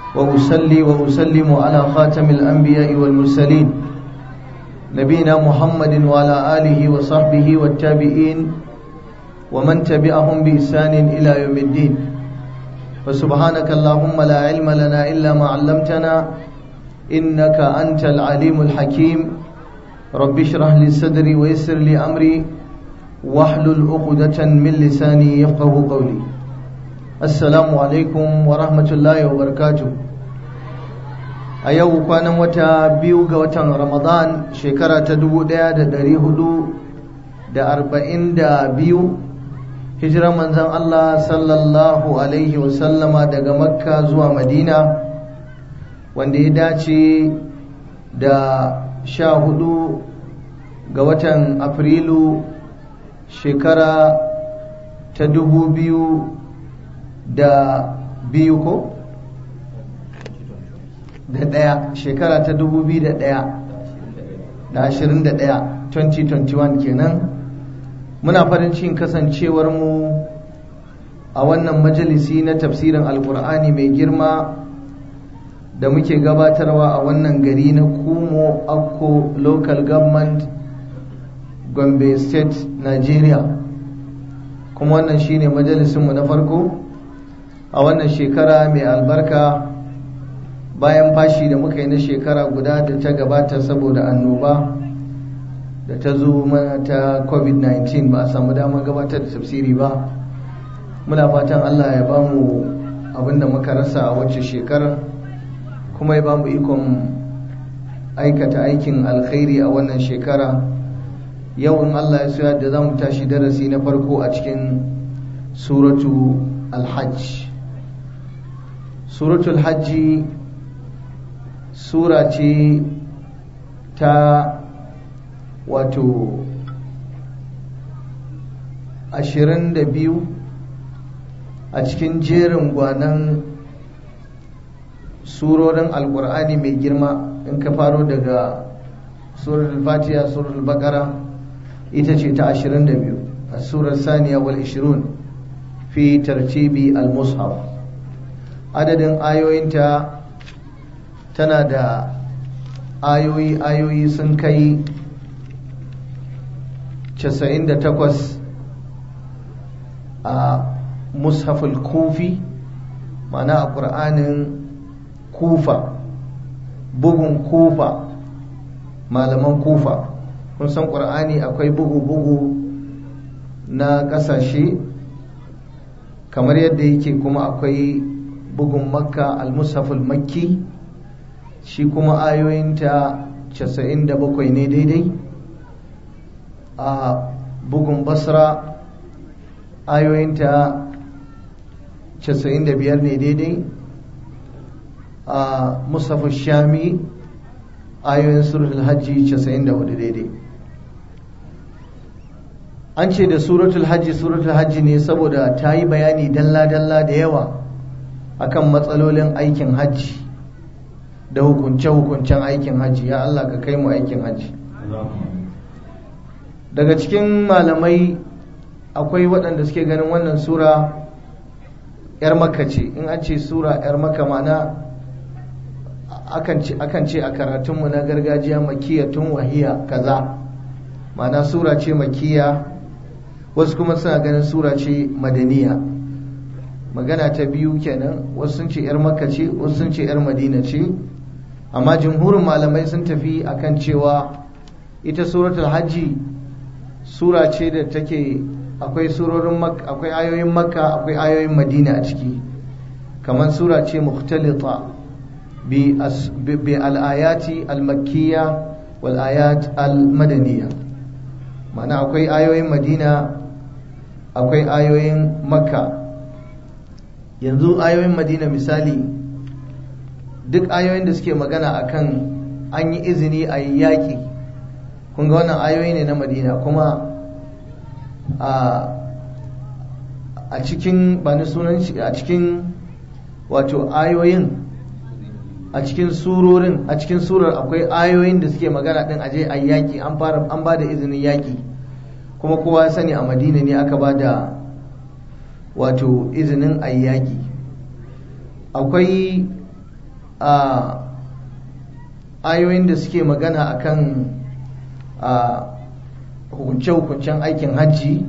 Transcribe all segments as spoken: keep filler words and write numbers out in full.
وأصلي وأسلم على خاتم الأنبياء والمرسلين نبينا محمد وعلى آله وصحبه والتابعين ومن تبعهم بإحسان إلى يوم الدين فسبحانك اللهم لا علم لنا إلا ما علمتنا إنك أنت العليم الحكيم رب اشرح لي صدري ويسر لي أمري واحلل عقدة من لساني يفقه قولي السلام عليكم ورحمة الله وبركاته a yau kwanan wata biyu ga watan Ramadan shekara ta dubu ɗaya da ɗari hudu da arba'in da biyu hijiran manzon Allah sallallahu alaihi wasallama daga Makka zuwa Madina wanda ya dace da sha hudu ga watan Afrilu shekara ta dubu biyu da biyu ko? da ɗaya shekara ta dubu biyu da ɗaya da ashirin da ɗaya twenty twenty-one kenan muna farin cikin kasancewar mu a wannan majalisi na tafsirin alkur'ani mai girma da muke gabatarwa a wannan gari na Kumo Akko local government Gombe state Nigeria kuma wannan shine majalisinmu na farko a wannan shekara mai albarka bayan fashi da muka yi na shekara guda da ta gabata saboda annoba da ta zo mana ta covid nineteen ba a samu damar gabatar da tafsiri ba muna fatan Allah ya bamu abinda muka rasa a wacce shekarar kuma ya bamu ikon aikata aikin alkhairi a wannan shekara yau in Allah ya so yadda za mu tashi darasi na farko a cikin suratu al-hajj suratul hajji sura ce ta wato ashirin da biyu a cikin jerin gwanan surorin alkur'ani mai girma in ka faro daga suratul fatiha suratul baqara ita ce ta ashirin da biyu a surar saniya wal ishirun fi tartibi al-mushaf adadin ayoyinta tana da ayoyi ayoyi sun kai casa'in da takwas a mushaful kufi ma'ana a ƙur'anin kufa bugun kufa malaman kufa kun san ƙur'ani akwai bugu-bugu na ƙasashe kamar yadda yake kuma akwai bugun makka al-mushaful makki shi kuma ayoyinta casa'in da bakwai ne daidai a bugun basra ayoyinta casa'in da biyar ne daidai a mushaful shami ayoyin suratul hajji casa'in da hudu daidai an ce da suratul hajji suratul hajji ne saboda ta yi bayani dalla-dalla da yawa akan matsalolin aikin hajji da hukunce-hukuncen aikin hajji ya Allah ka kai mu aikin hajji daga cikin malamai akwai waɗanda suke ganin wannan sura yar makka ce in an ce sura yar makka mana akan ce akan ce a karatunmu na gargajiya makiyatun wahiya kaza mana sura ce makiya wasu kuma suna ganin sura ce madaniya magana ta biyu kenan wasu sun ce yar makka ce wasu sun ce yar madina ce amma jumhurin malamai sun tafi akan cewa ita suratul hajji sura ce da take akwai surorin makka akwai ayoyin makka akwai ayoyin madina a ciki kamar sura ce mukhtalita bi bi al-ayati al-makkiyya wal ayat al-madaniyya ma'ana akwai ayoyin madina akwai ayoyin makka yanzu ayoyin madina misali duk ayoyin da suke magana akan an yi izini a yi yaƙi kun ga wannan ayoyi ne na madina kuma a cikin ba ni sunan shi a cikin wato ayoyin a cikin surorin a cikin surar akwai ayoyin da suke magana din aje a yaƙi an fara an ba da izinin yaƙi kuma kowa ya sani a madina ne aka ba da wato izinin a yaƙi akwai a ayoyin da suke magana akan a hukunce-hukuncen aikin hajji.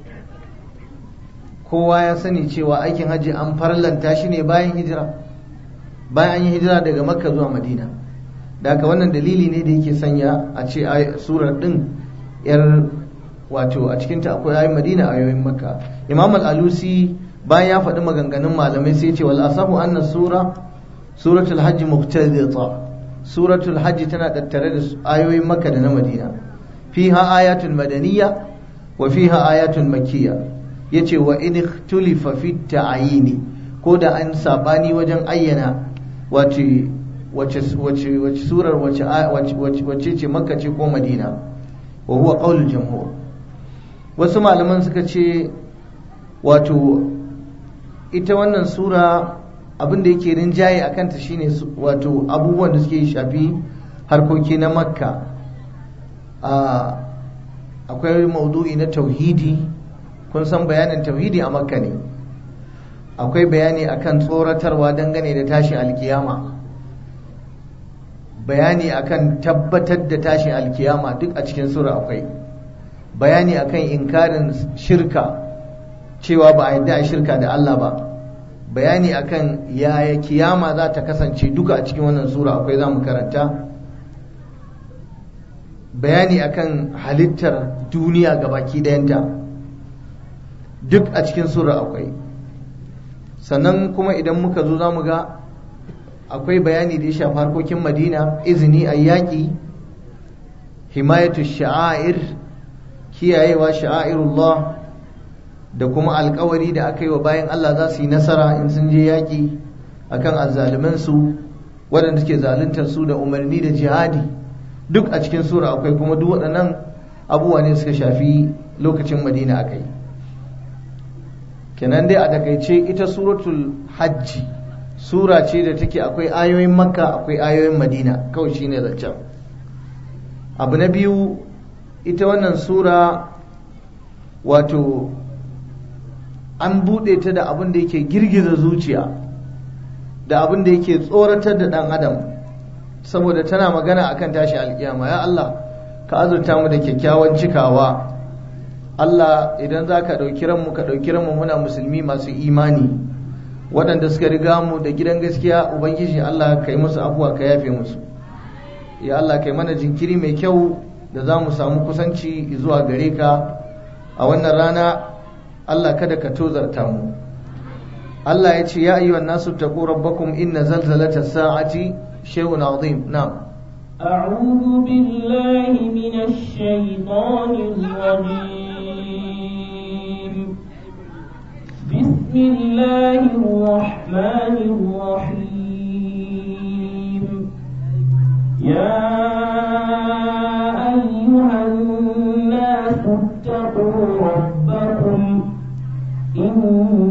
Kowa ya sani cewa aikin hajji an farlanta shi ne bayan hijira, bayan an yi hijira daga makka zuwa madina. Da haka wannan dalili ne da yake sanya a ce surar din yar wato a cikinta akwai ayoyin madina ayoyin makka. Imam al-Alusi bayan ya faɗi maganganun malamai sai ce wal asahu anna sura suratul hajji muqtadita, suratul hajji tana tattare da ayoyin makka da na madina. fiha ayatul madaniya wa fiha ayatul makkiyya. yace wa in ikhtulifa fi ta'yini, ko da an sabani wajen ayyana wace wace wace wace surar wace wace wace ce makka ce ko madina, wa huwa qaulul jumhur. wasu malaman suka ce wato ita wannan sura abin da yake rinjaye a kanta shine wato abubuwan da suke shafi harkoki na makka. akwai maudu'i na tauhidi, kun san bayanin tauhidi a makka ne. akwai bayani akan tsoratarwa dangane da tashin alkiyama, bayani akan tabbatar da tashin alkiyama duk a cikin sura akwai bayani akan inkarin shirka, cewa ba a yadda a shirka da Allah ba, bayani akan yaya kiyama za ta kasance duka a cikin wannan sura akwai, za mu karanta bayani akan halittar duniya gabaki dayanta duk a cikin sura akwai. sannan kuma idan muka zo za mu ga akwai bayani da ya shafi harkokin madina, izini a yaƙi, himayatu sha'air, kiyayewa sha'airullah, da kuma alkawari da aka yi wa bayan Allah za su yi nasara in sun je yaƙi akan azzalimansu waɗanda suke zaluntar su, da umarni da jihadi duk a cikin sura akwai. kuma duk waɗannan abubuwa ne suka shafi lokacin madina aka yi. kenan dai a takaice ita suratul hajji sura ce da take akwai ayoyin makka akwai ayoyin madina, kawai shine zancen. abu na biyu, ita wannan sura wato an buɗe ta da abin da yake girgiza zuciya, da abin da yake tsoratar da ɗan adam, saboda tana magana akan tashi alkiyama. ya Allah ka azurta mu da kyakkyawan cikawa. Allah idan za ka ɗauki ranmu ka ɗauki ranmu muna musulmi masu imani, waɗanda suka riga mu da gidan gaskiya ubangiji Allah ka yi musu afuwa ka yafe musu. ya Allah ka yi mana jinkiri mai kyau da za mu samu kusanci zuwa gare ka a wannan rana. Allah kada ka tozarta mu. Allah ya ce ya ayyuhan nasu taqu rabbakum inna zalzalata sa'ati shay'un 'azim. na'am. أعوذ بالله من الشيطان الرجيم. بسم الله الرحمن الرحيم. يا أيها الناس اتقوا ربكم إن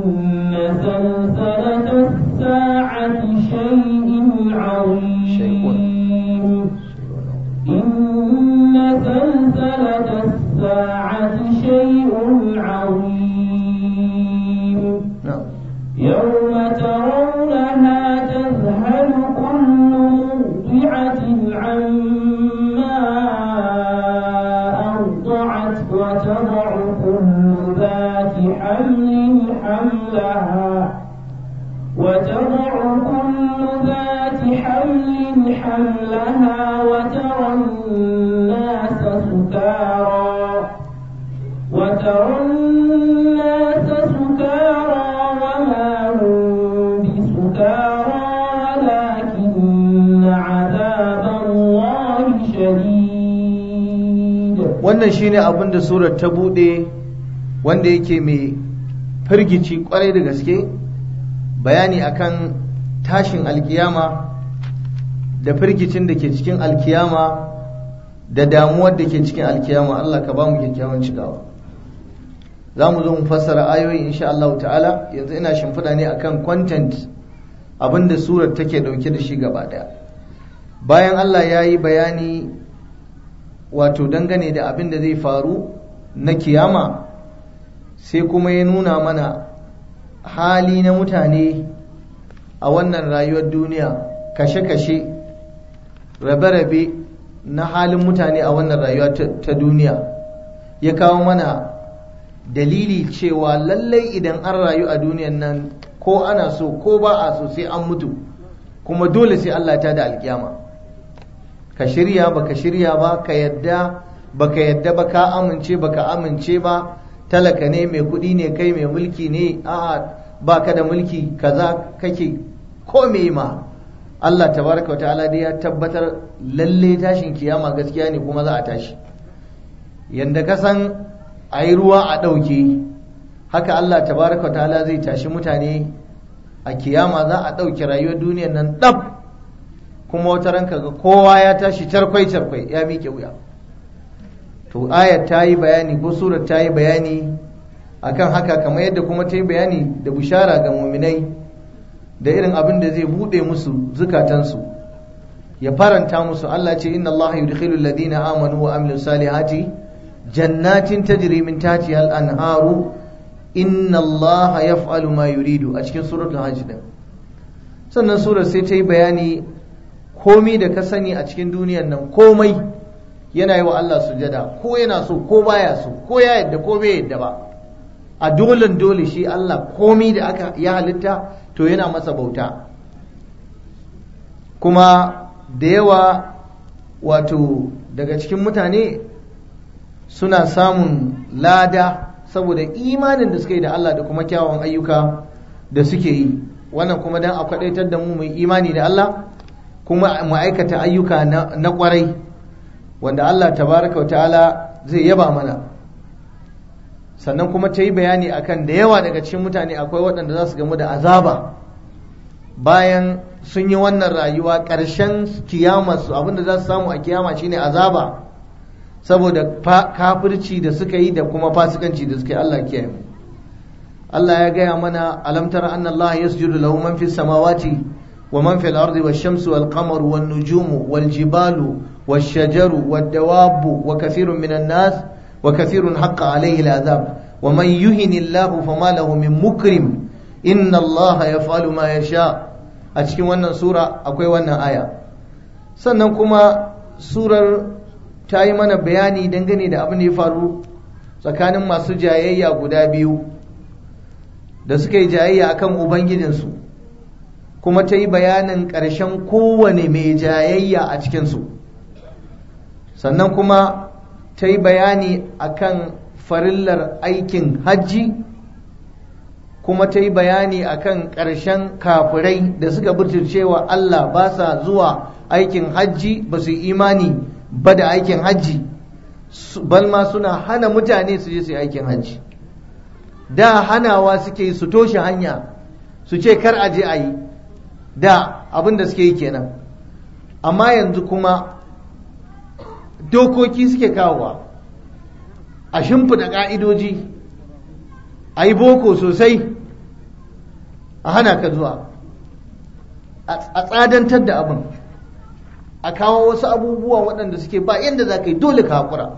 زلزلة الساعة شيء عظيم. إن زلزلة الساعة شيء عظيم. يوم ترونها تذهل كل مرضعة عما أرضعت وتضع كل ذات حمل حملها وتضع كل ذات حمل حملها وترى الناس سكارى وترى الناس سكارى وما هم بسكارى ولكن عذاب الله شديد. wannan shine abin da surar ta bude, wanda yake mai firgici kwarai da gaske, bayani akan tashin alkiyama da firgicin da ke cikin alkiyama da damuwar da ke cikin alkiyama. Allah ka ba mu kyakkyawan cikawa. za mu zo mu fassara ayoyi insha Allah ta'ala. yanzu ina shimfiɗa ne akan content abinda surar take dauke da shi gaba daya. bayan Allah ya yi bayani wato dangane da abin da zai faru na kiyama, sai kuma ya nuna mana hali na mutane a wannan rayuwar duniya kashe-kashe rabe-rabe na halin mutane a wannan rayuwa ta duniya, ya kawo mana dalili cewa lallai idan an rayu a duniyan nan ko ana so ko ba a so sai an mutu, kuma dole sai Allah ta da alkiyama. Ka shirya ba ka shirya ba, ka yadda ba ka yadda ba, ka amince ba ka amince ba, talaka ne, mai kuɗi ne kai, mai mulki ne, a'a ba ka da mulki, kaza kake ko me ma, Allah tabaraka wa ta'ala dai ya tabbatar lalle tashin kiyama gaskiya ne kuma za a tashi. Yanda ka san a yi ruwa a ɗauke, haka Allah tabaraka wa ta'ala zai tashi mutane a kiyama, za a ɗauke rayuwar duniyar nan ɗab, kuma wata ranka ga kowa ya tashi carkwai-carkwai ya miƙe wuya. To ayat ta yi bayani ko surar ta yi bayani akan haka, kamar yadda kuma ta yi bayani da bushara ga muminai da irin abin da zai buɗe musu zukatansu, ya faranta musu. Allah ce inna Allah yudkhilu alladhina amanu wa amilus salihati jannatin tajri min tahtiha al-anharu inna Allah yaf'alu ma yuridu, a cikin suratul hajj din. Sannan surar sai ta yi bayani komai da ka sani a cikin duniyar nan, komai yana yi wa Allah sujada, ko yana so ko baya so, ko ya yadda ko bai yadda ba, a dolen dole shi Allah komai da aka ya halitta to yana masa bauta. Kuma da yawa wato daga cikin mutane suna samun lada saboda imanin da suka yi da Allah da kuma kyawun ayyuka da suke yi. Wannan kuma dan a kwadaitar da mu mu imani da Allah, kuma mu aikata ayyuka na kwarai wanda Allah tabaraka wa ta'ala zai yaba mana. Sannan kuma ta yi bayani akan da yawa daga cikin mutane akwai waɗanda za su gamu da azaba bayan sun yi wannan rayuwa, ƙarshen kiyamarsu abinda za su samu a kiyama shine azaba saboda kafirci da suka yi da kuma fasikanci da suka yi. Allah kiyaye mu. Allah ya gaya mana alam tara anna Allah yasjudu lahu man fis samawati wa man fil ardi wash shamsu wal qamaru wan nujumu wal jibalu wash shajaru wad dawabu wa kathirun minan nas wa kathirun haqqa alayhi al azab wa man yuhini Allah fama lahu min mukrim inna Allah yaf'alu ma yasha. A cikin wannan sura akwai wannan aya. Sannan kuma surar ta yi mana bayani dangane da abin da ya faru tsakanin masu jayayya guda biyu da suka yi jayayya akan ubangijinsu, kuma ta yi bayanin ƙarshen kowane mai jayayya a cikinsu. Sannan kuma ta yi bayani akan farillar aikin hajji, kuma ta yi bayani akan ƙarshen kafirai da suka burtircewa Allah, ba sa zuwa aikin hajji, ba su yi imani ba da aikin hajji, balma suna hana mutane su je su yi aikin hajji. Da hanawa suke yi, su toshe hanya, su ce kar a je a yi, da abin da suke yi kenan. Amma yanzu kuma dokoki suke kawowa, a shimfiɗa ƙa'idoji, a yi boko sosai, a hana ka zuwa, a tsadantar da abin, a kawo wasu abubuwa waɗanda suke ba yadda za ka yi, dole ka haƙura.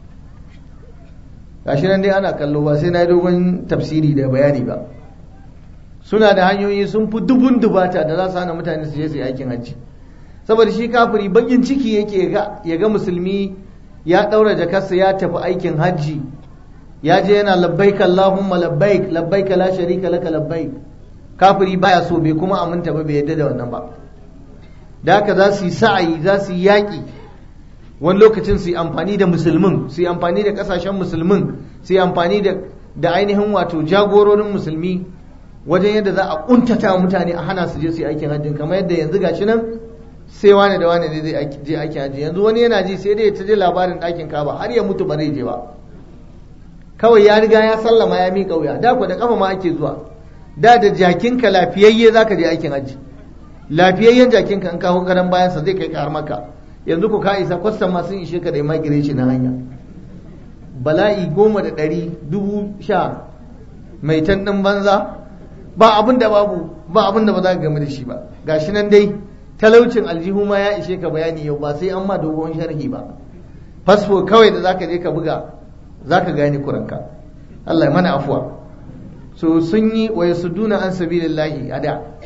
Gashi nan dai ana kallo, ba sai na yi dogon tafsiri da bayani ba. Suna da hanyoyi sun fi dubun dubata da za su hana mutane su je su yi aikin hajji, saboda shi kafiri bakin ciki yake ya ga musulmi ya ɗaura jakarsa ya tafi aikin hajji, ya je yana labbaik Allahumma labbaik labbaik la sharika laka labbaik. Kafiri baya so, bai kuma aminta ba, bai yadda da wannan ba. Da haka za su yi sa'ayi, za su yi yaƙi, wani lokacin su yi amfani da musulmin, su yi amfani da ƙasashen musulmin, su yi amfani da ainihin wato jagororin musulmi wajen yadda za a ƙuntata mutane, a hana su je su yi aikin hajjin. Kamar yadda yanzu gashi nan sai wane da wane ne zai je aikin hajji. Yanzu wani yana ji sai dai ya ta je labarin ɗakin Ka'aba har ya mutu ba zai je ba, kawai ya riga ya sallama ya miƙa wuya. Da ku da ƙafa ma ake zuwa, da da jakinka lafiyayye za ka je aikin hajji, lafiyayyen jakinka in kawo gadon bayansa zai kai ka har Makka. Yanzu ku ka isa kwastam ma sun ishe ka da immigration na hanya, bala'i goma da ɗari dubu sha mai tan ɗin banza, ba abin da babu, ba abin da ba za ka game da shi ba. Gashi nan dai talaucin aljihu ma ya ishe ka bayani yau, ba sai an ma dogon sharhi ba. Fasfo kawai da za ka je ka buga za ka gane kuranka. Allah ya mana afuwa. So sun yi wa yasudduna an sabilillahi a da,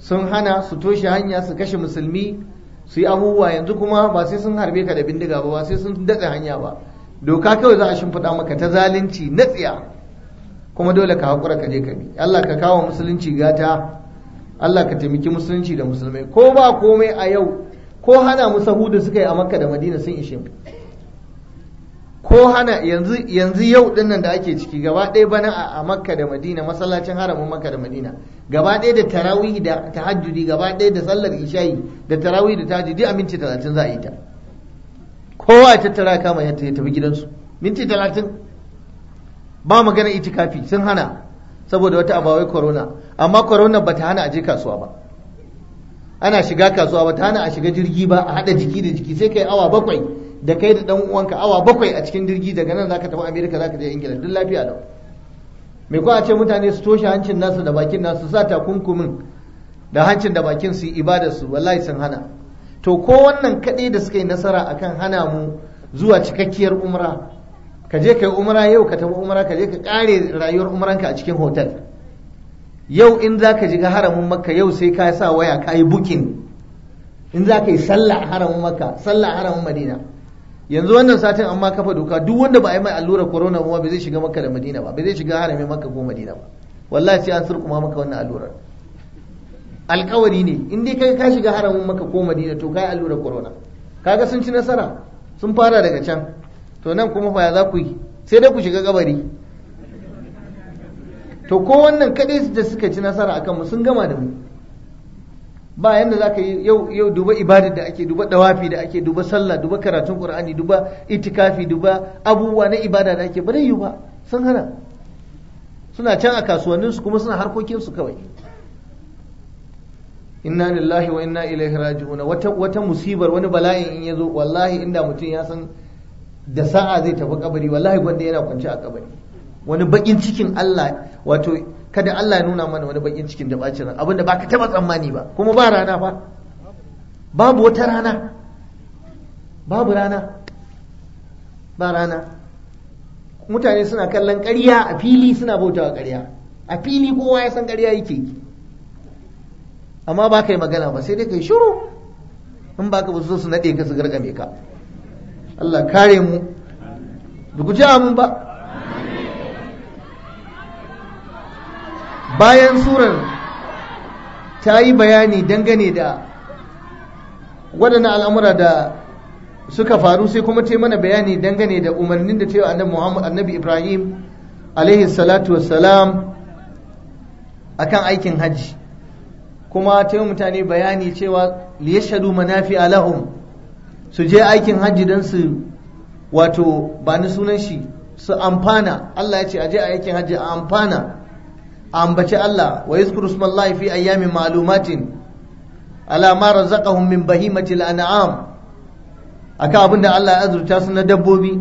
sun hana su toshe hanya su kashe musulmi su yi abubuwa. Yanzu kuma ba sai sun harbe ka da bindiga ba, ba sai sun datse hanya ba, doka kawai za a shimfiɗa maka ta zalunci na tsiya, kuma dole ka haƙura ka je ka bi. Allah ka kawo musulunci gata, Allah ka taimaki musulunci da musulmai. Ko ba komai a yau, ko hana mu sahuda suka yi a Makka da Madina sun ishe mu. Ko hana yanzu yanzu yau din nan da ake ciki gaba ɗaya bana a Makka da Madina, masallacin haramin Makka da Madina gaba ɗaya da tarawih da tahajjudi, gaba ɗaya da sallar isha'i da tarawih da tahajjudi a minti talatin za a yi ta. Kowa ya tattara kama ya tafi gidansu minti talatin. Ba magana itikafi, sun hana saboda wata abawai corona, amma corona bata hana a je kasuwa ba, ana shiga kasuwa bata hana a shiga jirgi ba, a haɗa jiki da jiki sai kai awa bakwai da kai da dan uwanka, awa bakwai a cikin jirgi daga nan zaka tafi America zaka je Ingila, duk lafiya lau. Me ko a ce mutane su toshe hancin nasu da bakin nasu, sa takunkumin da hancin da bakin su yi ibadar su, wallahi sun hana. To ko wannan kaɗai da suka yi nasara akan hana mu zuwa cikakkiyar umra, ka je kai umra yau, ka tafi umra, ka je ka kare rayuwar umranka a cikin hotel. Yau in zaka ji ga haramin Makka yau sai ka sa waya ka yi booking, in za ka yi sallah a haramin Makka, sallah a haramin Madina. Yanzu wannan satin amma kafa doka, duk wanda ba a yi mai allurar corona ba bai zai shiga Makka da Madina ba, bai zai shiga haramin Makka ko Madina ba. Wallahi sai an surkuma maka wannan allurar. Alƙawari ne, in dai kai ka shiga haramin Makka ko Madina to kai allurar corona. Kaga sun ci nasara, sun fara daga can. To nan kuma fa ya za ku yi? Sai dai ku shiga kabari. To ko wannan kadai da suka ci nasara akan mu sun gama da mu. Ba yanda za ka yi yau yau duba ibadar da ake, duba dawafi da ake, duba sallah, duba karatun Qur'ani, duba itikafi, duba abubuwa na ibada da ake, ba zai yi ba, sun hana. Suna can a kasuwannin su kuma suna harkokin su kawai. Inna lillahi wa inna ilaihi raji'un. Wata wata musibar, wani bala'in in yazo, wallahi inda mutum ya san da sa'a zai tafi kabari, wallahi gwanda yana kwance a kabari. Wani bakin cikin Allah, wato kada Allah ya nuna mana wani bakin cikin da bacin ran, abinda baka taba tsammani ba, kuma ba rana fa, babu wata rana, babu rana, ba rana. Mutane suna kallon ƙarya a fili, suna bautawa ƙarya a fili, kowa ya san ƙarya yake, amma ba ka yi magana ba, sai dai ka yi shiru, in ba ka ba su su naɗe ka su gargame ka. Allah kare mu, da ku ji amin ba. Bayan surar ta yi bayani dangane da waɗannan al'amura da suka faru, sai kuma ta yi mana bayani dangane da umarnin da ta yi wa annabi Muhammad, annabi Ibrahim alaihi salatu wassalam akan aikin hajji, kuma ta yi mutane bayani cewa liyashhadu manafi'a lahum, su je aikin hajji don su wato ba ni sunan shi su amfana. Allah ya ce a je a aikin hajji a amfana, a ambaci Allah, wa yadhkuru ismallahi fi ayyamin ma'lumatin ala ma razaqahum min bahimatil an'am, akan abin da Allah ya azurta su na dabbobi.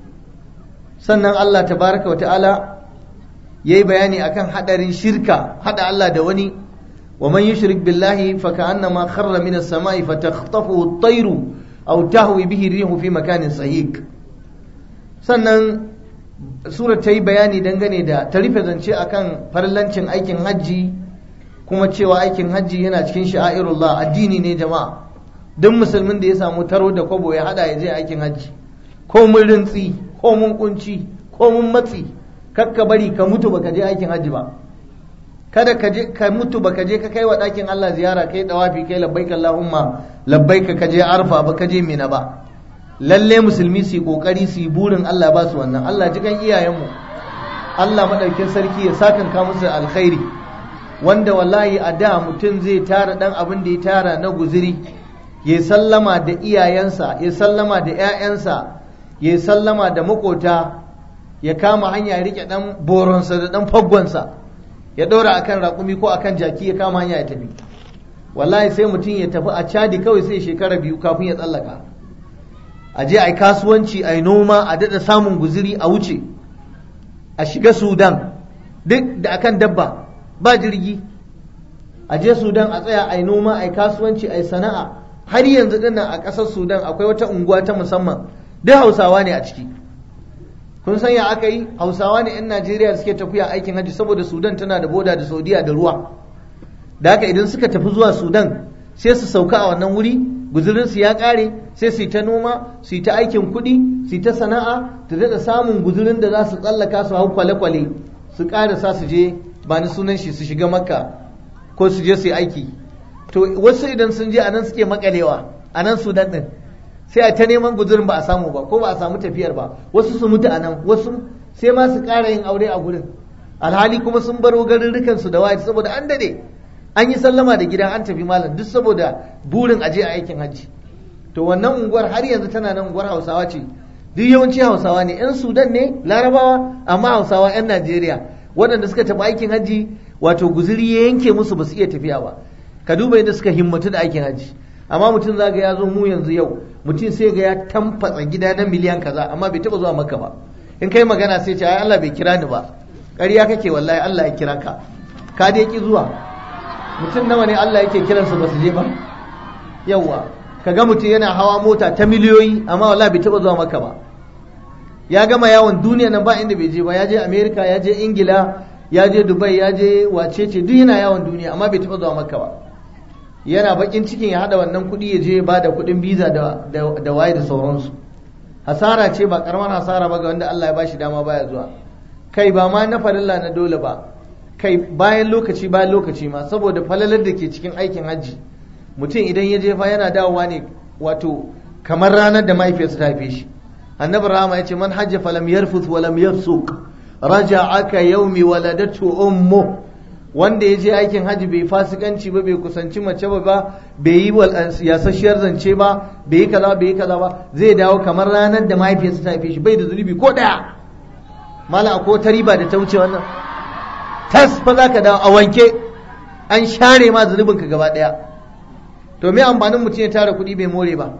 Sannan Allah tabaraka wa ta'ala yayi bayani akan hadarin shirka, hada Allah da wani. Wa man yushrik billahi fa ka'annama kharra minas sama'i fatakhtafuhu at-tayru aw tahwi bihi rihu fi makanin sahiq. Sannan surar ta yi bayani dangane da ta rufe zance akan farlancin aikin hajji, kuma cewa aikin hajji yana cikin sha'airullah, addini ne jama'a. Duk musulmin da ya samu taro da kwabo ya hada ya je aikin hajji, ko mun rintsi, ko mun kunci, ko mun matsi, kakka bari ka mutu baka je aikin hajji ba. Kada ka je ka mutu baka je ka kai wa ɗakin Allah ziyara, kai dawafi, kai labbaik Allahumma labbaik, ka je Arfa ba, ka je Mina ba. Lalle musulmi su yi kokari su yi burin Allah ba su wannan. Allah ji kan iyayenmu, Allah madaukin sarki ya sakanka musu alkhairi, wanda wallahi a da mutum zai tara dan abin da ya tara na guziri, ya sallama da iyayensa, ya sallama da ƴaƴansa, ya sallama da makota, ya kama hanya ya rike dan boronsa da dan faggonsa, ya ɗora akan raƙumi ko akan jaki, ya kama hanya ya tafi. Wallahi sai mutum ya tafi a Chadi kawai sai shekara biyu kafin ya tsallaka. A je a yi kasuwanci, a yi noma, a daɗa samun guziri, a wuce, a shiga Sudan duk da akan dabba, ba jirgi. A je Sudan a tsaya a yi noma, a yi kasuwanci, a yi sana'a. Har yanzu dinnan a ƙasar Sudan akwai wata unguwa ta musamman, duk Hausawa ne a ciki. Kun san ya aka yi? Hausawa ne 'yan Najeriya suke tafiya aikin hajji, saboda Sudan tana da boda da Saudiya da ruwa. da haka idan suka tafi zuwa Sudan sai su sauka a wannan wuri, guzurinsu ya ƙare, sai su yi ta noma, su yi ta aikin kuɗi, su yi ta sana'a, ta daɗa samun guzurin da za su tsallaka su hau kwale-kwale su ƙarasa su je ba ni sunan shi su shiga Makka ko su je su yi aiki. To wasu idan sun je a nan suke makalewa a nan Sudan ɗin, sai a ta neman guzurin ba a samu ba ko ba a samu tafiyar ba, wasu su mutu a nan, wasu sai ma su ƙara yin aure a gurin, alhali kuma sun baro garurrukan su da waye saboda an dade an yi sallama da gida an tafi malam duk saboda burin aje a aikin hajji. To wannan unguwar har yanzu tana nan, unguwar Hausawa ce, duk yawanci Hausawa ne, yan Sudan ne Larabawa, amma Hausawa yan Najeriya waɗanda suka tafi aikin hajji, wato guzuri ya yanke musu ba su iya tafiya ba. Ka duba yadda suka himmatu da aikin hajji. Amma mutum zaga ya zo mu yanzu yau, mutum sai ga ya tamfatsa gida na miliyan kaza amma bai taba zuwa Makka ba. In kai magana sai ce ai Allah bai kira ni ba, ƙarya kake, wallahi Allah ya kira ka, ka dai ki zuwa. Mutum nawa ne Allah yake kiransu ba su je ba? Yawwa, ka ga mutum yana hawa mota ta miliyoyi amma wallahi bai taba zuwa Makka ba. Ya gama yawon duniya nan ba inda bai je ba, ya je America, ya je Ingila, ya je Dubai, ya je wacece, duk yana yawon duniya amma bai taba zuwa Makka ba. Yana bakin cikin ya hada wannan kuɗi ya je ba da kuɗin biza da da waye da sauransu. Hasara ce ba karamar hasara ba ga wanda Allah ya bashi dama baya zuwa. Kai ba ma na farilla na dole ba, kai bayan lokaci bayan lokaci ma, saboda falalar da ke cikin aikin hajji, mutum idan ya je fa yana dawowa ne wato kamar ranar da mahaifiyarsa ta haife shi. Annabi Rahama ya ce man hajja falam yarfuth wa lam yafsuq raja'aka yawmi waladatu ummu. Wanda ya je aikin hajji bai fasikanci ba, bai kusanci mace ba, bai yi yasasshiyar zance ba, bai yi kaza bai yi kaza ba, zai dawo kamar ranar da mahaifiyarsa ta haife shi, bai da zunubi ko daya. Mala ko ta riba da ta wuce wannan, tas fa za ka dawo a wanke, an share ma zunubin ka gaba daya. To me amfanin mutum ya tara kuɗi bai more ba?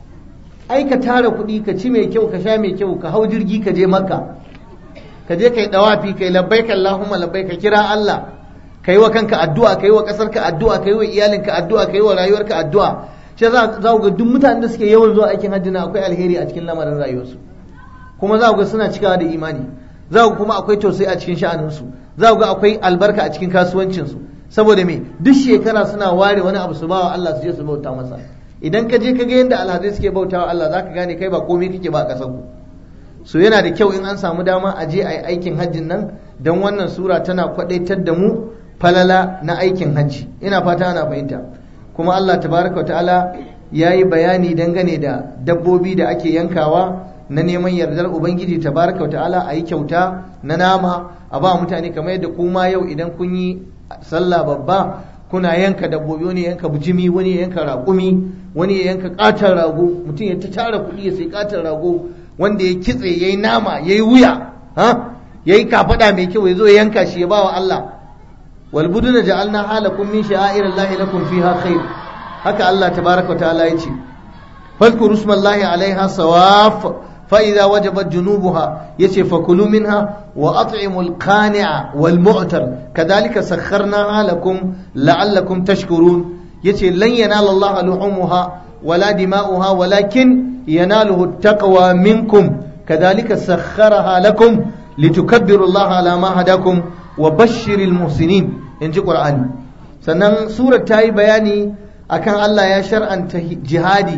Ai ka tara kuɗi, ka ci mai kyau, ka sha mai kyau, ka hau jirgi ka je Makka, ka je kai dawafi, kai labbaik Allahumma labbaik, ka kira Allah, ka yi wa kanka addu'a, ka yi wa ƙasarka addu'a, ka yi wa iyalinka addu'a, ka yi wa rayuwarka addu'a. Shi za ku ga duk mutanen da suke yawan zuwa aikin hajji na akwai alheri a cikin lamarin rayuwarsu, kuma za ku ga suna cikawa da imani, za ku kuma akwai tausayi a cikin sha'aninsu, za ku ga akwai albarka a cikin kasuwancinsu. Saboda me duk shekara suna ware wani abu su bawa Allah su je su bauta masa. Idan ka je ka ga yadda alhazai suke bautawa Allah, za ka gane kai ba komai kake ba a ƙasar ku. So yana da kyau in an samu dama a je a yi aikin hajjin nan, don wannan sura tana kwadaitar da mu falala na aikin hajji. Ina fata ana fahimta. Kuma Allah tabaraka wa ta'ala ya yi bayani dangane da dabbobi da ake yankawa na neman yardar Ubangiji tabaraka wa ta'ala, a yi kyauta na nama a ba mutane, kamar yadda kuma yau idan kun yi sallah babba kuna yanka dabbobi, wani yanka bujimi, wani yanka raƙumi, wani ya yanka ƙaton rago, mutum ya ta tara kuɗi ya sai ƙaton rago wanda ya kitse ya yi nama ya yi wuya, ya yi kafaɗa mai kyau, ya zo ya yanka shi ya ba wa Allah. والبدن جعلناها لكم من شعائر الله لكم فيها خير. هكا الله تبارك وتعالى يجي فاذكروا اسم الله عليها صواف فإذا وجبت جنوبها يجي فكلوا منها وأطعموا القانع والمعتر كذلك سخرناها لكم لعلكم تشكرون. يجي لن ينال الله لحومها ولا دماؤها ولكن يناله التقوى منكم كذلك سخرها لكم لتكبروا الله على ما هداكم وبشر المحسنين. in ji ƙur'ani. Sannan surar ta yi bayani akan Allah ya shar'anta jihadi,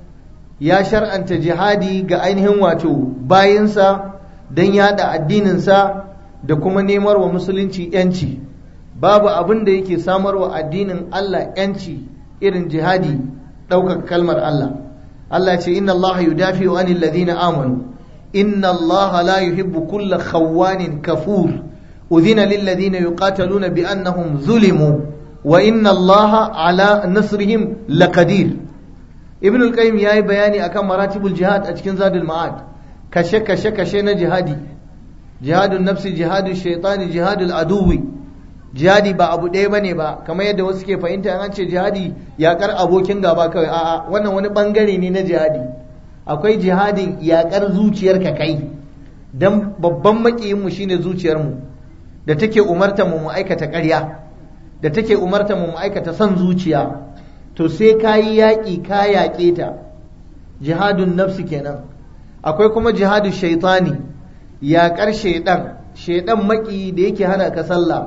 ya shar'anta jihadi ga ainihin wato bayinsa don yada addininsa da kuma nemar wa musulunci yanci. Babu abin da yake samar wa addinin Allah yanci irin jihadi, ɗaukar kalmar Allah. Allah ce inna Allah yudafi'u anil ladina amanu inna Allah la yuhibbu kulla khawwanin kafur أذن للذين يقاتلون بأنهم ظلموا وإن الله على نصرهم لقدير. ابن القيم ياي بياني أكم مراتب الجهاد أتكن زاد المعاد كشة كشة كشة جهادي، جهاد النفس، جهاد الشيطان، جهاد العدو. jihadi ba abu ɗaya bane ba kamar yadda wasu ke fahimta an ce jihadi yakar abokin gaba kawai, a'a wannan wani bangare ne na jihadi. Akwai jihadin yakar zuciyarka kai, dan babban makiyinmu shine zuciyarmu da take umarta mu mu aikata ƙarya, da take umarta mu mu aikata son zuciya. To sai ka yi yaƙi ka yaƙe ta, jihadun nafsi kenan. Akwai kuma jihadun shaitani, yaƙar shaiɗan, shaiɗan maƙi da yake hana ka sallah,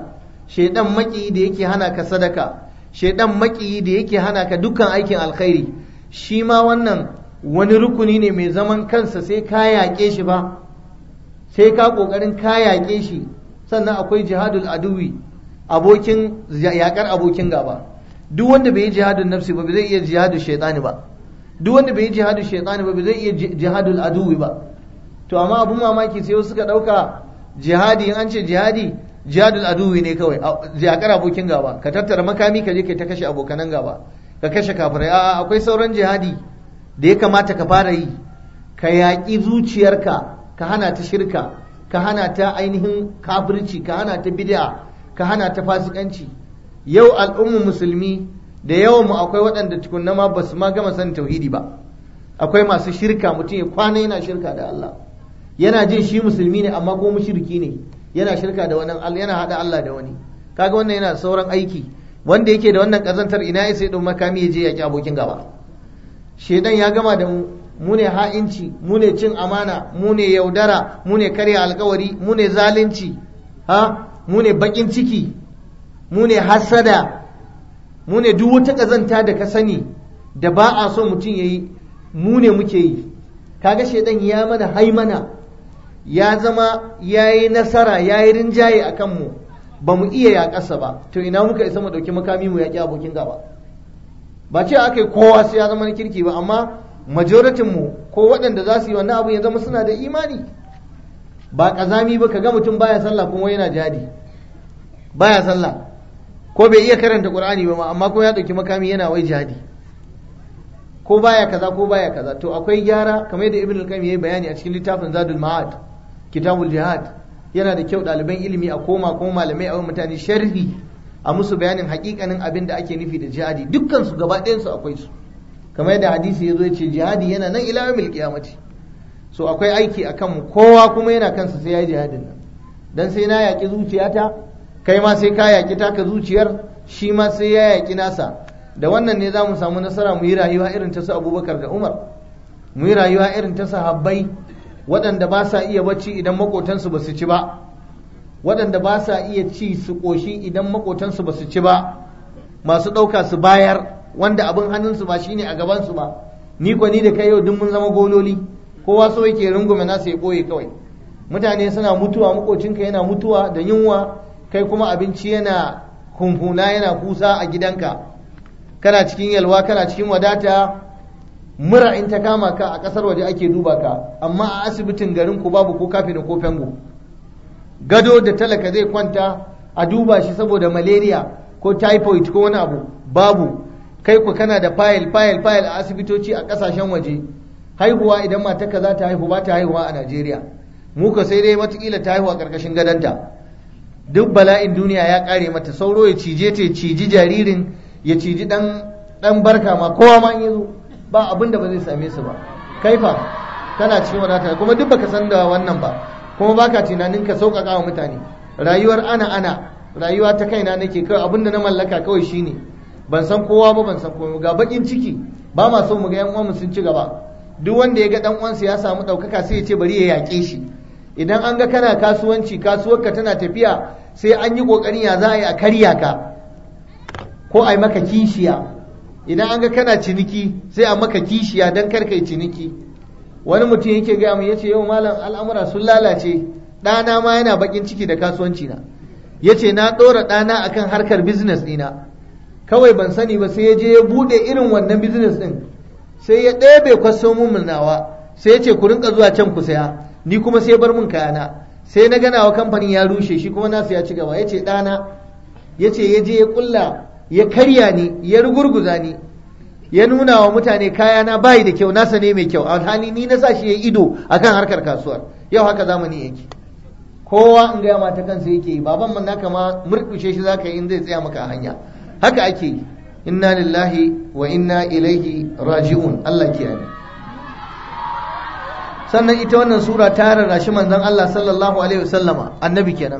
shaidan makiyi da yake hana ka sadaka, shaidan makiyi da yake hana ka dukkan aikin alkhairi, shi ma wannan wani rukuni ne mai zaman kansa, sai ka yaƙe shi ba, sai ka ƙoƙarin ka yaƙe shi. Sannan akwai jihadul aduwi, abokin yaƙar abokin gaba. Duk wanda bai yi jihadul nafsi ba zai iya jihadul shaitani ba, duk wanda bai yi jihadul shaitani ba zai iya jihadul aduwi ba. To amma abun mamaki sai wasu suka ɗauka jihadi, in an ce jihadi jihadul aduwi ne kawai, yaƙar abokin gaba, ka tattara makami ka je kai ta kashe abokanan gaba, ka kashe kafirai. A'a, akwai sauran jihadi da ya kamata ka fara yi. Ka yaƙi zuciyarka, ka hana ta shirka, ka hana ta ainihin kafirci, ka hana ta bid'a, ka hana ta fasikanci. Yau al'ummar musulmi da yawan mu akwai waɗanda tukunna ma basu ma gama sanin tauhidi ba. Akwai masu shirka, mutum ya kwana yana shirka da Allah, yana jin shi musulmi ne amma ko mushriki ne, yana shirka da wannan Allah, yana hada Allah da wani. Kaga wannan yana sauran aiki. Wanda yake da wannan kazantar ina ya sai ɗau makami ya je ya ki abokin gaba. Shedan ya gama da mu, mu ne ha'inci, mu ne cin amana, mu ne yaudara, mu ne karya alkawari, mu ne zalunci, ha, mu ne bakin ciki, mu ne hasada, mu ne duk wata kazanta da ka sani da ba a so mutum ya yi, mu ne muke yi. Kaga shedan ya mana haimana, ya zama ya yi nasara, ya yi rinjaye a kanmu, ba mu iya yaƙasa ba. To ina muka isa mu ɗauki makami mu yaƙi abokin gaba? Ba ce aka yi kowa sai ya zama na kirki ba, amma majoritin mu ko waɗanda za su yi wannan abu ya zama suna da imani, ba ƙazami ba. Ka ga mutum baya sallah kuma yana jihadi, baya sallah ko bai iya karanta Qur'ani ba, amma ko ya ɗauki makami yana wai jihadi, ko baya kaza ko baya kaza. To akwai gyara, kamar yadda Ibn al-Qayyim yayi bayani a cikin littafin Zadul Ma'ad, Kitabul Jihad. Yana da kyau ɗaliban ilimi a koma ko malamai a mutane sharhi, a musu bayanin hakikanin abin da ake nufi da jihadi. Dukkan su gaba ɗayan su akwai su, kamar yadda hadisi yazo yace jihadi yana nan ila yawmil qiyamati. So akwai aiki akan mu, kowa kuma yana kansa sai yayi jihadin nan. Dan sai na yaki zuciyata, kai ma sai ka yaki taka zuciyar, shi ma sai ya yaki nasa. Da wannan ne za mu samu nasara, mu yi rayuwa irin ta su Abubakar da Umar, mu yi rayuwa irin ta sahabbai waɗanda ba sa iya bacci idan makotansu ba su ci ba, waɗanda ba sa iya ci su ƙoshi idan makotansu ba su ci ba, masu ɗauka su bayar, wanda abin hannunsu ba shine a gabansu ba. Ni ko ni da kai yau duk mun zama gololi, kowa so yake rungume nasa ya ɓoye kawai. Mutane suna mutuwa, makocinka yana mutuwa da yunwa, kai kuma abinci yana hunhuna yana kusa a gidanka, kana cikin yalwa, kana cikin wadata. Mura in ta kama ka a ƙasar waje ake duba ka, amma a asibitin garin ku babu ko kafin ko fengo. Gado da talaka zai kwanta a duba shi saboda malaria ko typhoid ko wani abu babu. Kai ku kana da fayil fayil fayil a asibitoci a ƙasashen waje. Haihuwa idan matarka za ta haihu ba ta haihuwa a Najeriya, mu ka sai dai watakila ta haihu a ƙarƙashin gadonta. Duk bala'in duniya ya ƙare mata, sauro ya cije ta, ya ciji jaririn, ya ciji ɗan barka ma, kowa ma in yazo ba abin da ba zai same su ba. Kai fa kana cikin wadata kuma duk baka san da wannan ba, kuma baka tunanin ka sauƙaƙa wa mutane. Rayuwar ana ana rayuwa ta kaina nake, kawai abin da na mallaka kawai shine ban san kowa ba, ban san komai. Ga bakin ciki, ba ma so mu ga yan uwanmu sun ci gaba. Duk wanda ya ga dan uwansa ya samu ɗaukaka sai ya ce bari ya yaƙe shi. Idan an ga kana kasuwanci, kasuwarka tana tafiya, sai an yi ƙoƙarin ya za a yi a karya ka ko a yi maka kishiya. Idan an ga kana ciniki sai a maka kishiya don kar kai ciniki. Wani mutum yake gaya mu, yace yau malam al'amura sun lalace, ɗana ma yana bakin ciki da kasuwanci na. Yace na ɗora ɗana akan harkar business ɗina, kawai ban sani ba sai ya je ya buɗe irin wannan business ɗin, sai ya ɗebe kwastomin nawa, sai ya ce ku rinka zuwa can ku saya, ni kuma sai bar mun kayana. Sai na ganawa kamfanin ya rushe, shi kuma nasu ya ci gaba. Yace ɗana, yace ya je ya kulla, ya karya ni, ya rugurguza ni, ya nuna wa mutane kayana bayi da kyau, nasa ne mai kyau, alhali ni na sa shi ya ido akan harkar kasuwar. Yau haka zamani yake, kowa in gaya mata kansa yake yi. Baban man naka ma murkushe shi zaka yi in zai tsaya maka a hanya. Haka ake yi. Inna lillahi wa inna ilaihi raji'un. Allah kiyaye. Sannan ita wannan sura ta rarrashi manzon Allah sallallahu alaihi wasallama, annabi kenan.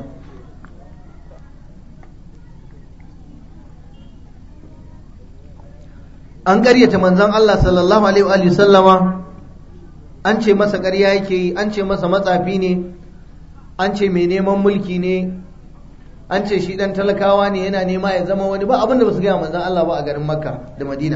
An ƙaryata manzon Allah sallallahu alaihi wa sallama, an ce masa ƙarya yake yi, an ce masa matsafi ne, an ce mai neman mulki ne, an ce shi dan talakawa ne yana nema ya zama wani, ba abin da ba su gaya manzon Allah ba a garin Makka da Madina.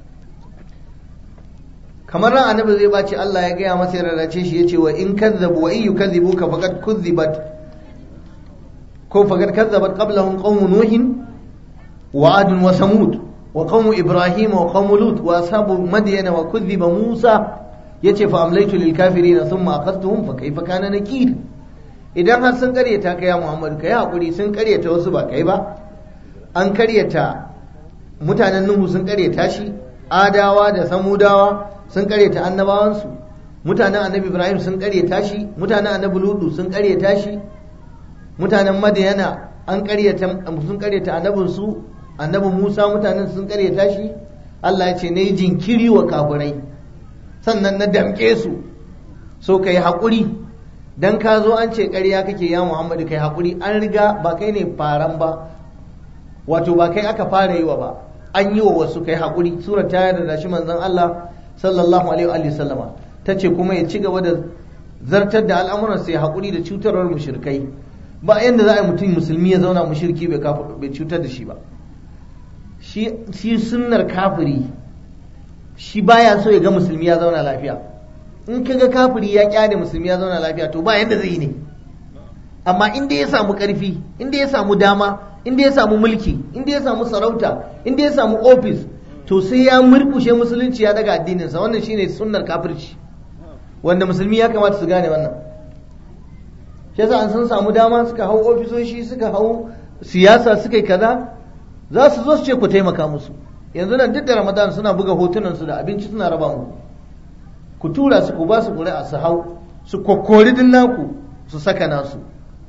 kamar ran annabi zai bace Allah ya gaya masa ya rarrace shi yace wa in kazzabu wa in yukazzibuka faqad kuzzibat ko faqad kazzabat qablahum qawmu nuhin wa adun wa samud wa qawmu ibrahim wa qawmu lut wa ashabu madyan wa kuzziba musa yace fa amlaytu lil kafirin thumma aqadtuhum fa kayfa kana nakir. idan har sun karyata kai ya Muhammad kai hakuri, sun karyata wasu ba kai ba, an karyata mutanen Nuhu sun karyata shi, Adawa da Samudawa sun karyata annabawansu, mutanen annabi Ibrahim sun karyata shi, mutanen annabi Lutu sun karyata shi, mutanen Madiyana an karyata sun karyata annabinsu, annabi Musa mutanen sun karyata shi. Allah ya ce nayi jinkiri wa kafirai sannan na damke su, so kai hakuri. dan ka zo an ce ƙarya kake ya Muhammadu kai hakuri, an riga ba kai ne faran ba, wato ba kai aka fara yi wa ba, an yi wa wasu, kai hakuri. Sura ta yarda da shi manzon Allah sallallahu alaihi wa sallama tace kuma ya ci gaba da zartar da al'amuran sai hakuri da cutarwar mushrikai. Ba yanda za a yi mutum musulmi ya zauna mushriki bai bai cutar da shi ba. Shi shi sunnar kafiri shi baya so ya ga musulmi ya zauna lafiya. In kaga kafiri ya kyale musulmi ya zauna lafiya to ba yanda zai yi ne. Amma inda ya samu karfi, inda ya samu dama, inda ya samu mulki, inda ya samu sarauta, inda ya samu ofis, to sai ya murkushe musulunci ya daga addininsa. Wannan shine sunnar kafirci, wanda musulmi ya kamata su gane wannan. shi yasa an sun samu dama suka hau ofisoshi, suka hau siyasa, suka yi kaza, za su zo su ce ku taimaka musu. Yanzu nan duk da Ramadan suna buga hotunan su da abinci suna raba mu, ku tura su, ku ba su ƙuri'a su hau, su kokkori din naku su saka nasu,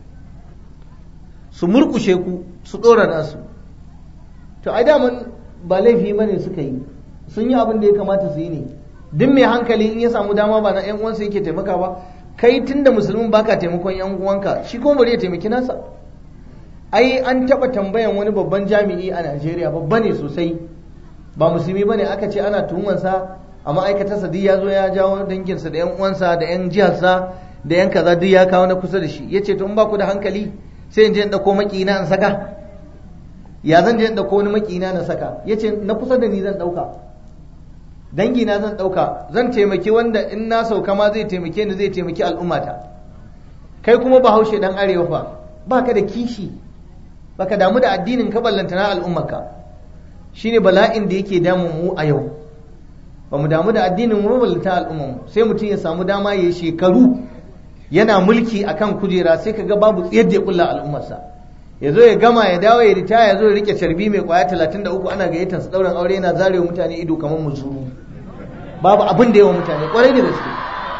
su murkushe ku su ɗora nasu. To ai daman ba laifi bane suka yi, sun yi abin da ya kamata su yi ne. Duk mai hankali in ya samu dama ba na ƴan uwansa yake taimaka ba, kai tunda musulmin baka taimakon ƴan uwanka, shi kuma bari ya taimaki nasa. Ai an taɓa tambayan wani babban jami'i a Najeriya, babba ne sosai, ba musulmi bane, aka ce ana tuhumansa a ma'aikatarsa, duk ya zo ya jawo danginsa da ƴan uwansa da ƴan jiharsa da ƴan kaza duk ya kawo na kusa da shi. Ya ce to in ba ku da hankali sai in je in ɗauko maƙina in saka. Ya zan je in ɗauko wani maƙina na saka? Ya ce na kusa da ni zan ɗauka, dangina zan ɗauka, zan taimaki wanda in na sauka ma zai taimake ni, zai taimaki al'ummata. Kai kuma Bahaushe dan arewa fa baka da kishi, baka damu da addinin ka ballanta na al'ummarka. Shine bala'in da yake damun mu a yau, ba mu damu da addinin mu ballanta al'ummar mu. Sai mutum ya samu dama ya shekaru yana mulki akan kujera, sai kaga babu tsayar da ya kulla al'ummarsa. Ya zo ya gama ya dawo ya ritaya, ya zo ya rike carbi mai kwaya talatin da uku, ana gayyatar su ɗaurin aure, yana zarewa mutane ido kamar muzuru. Babu abin da yawa mutane, kwarai da gaske.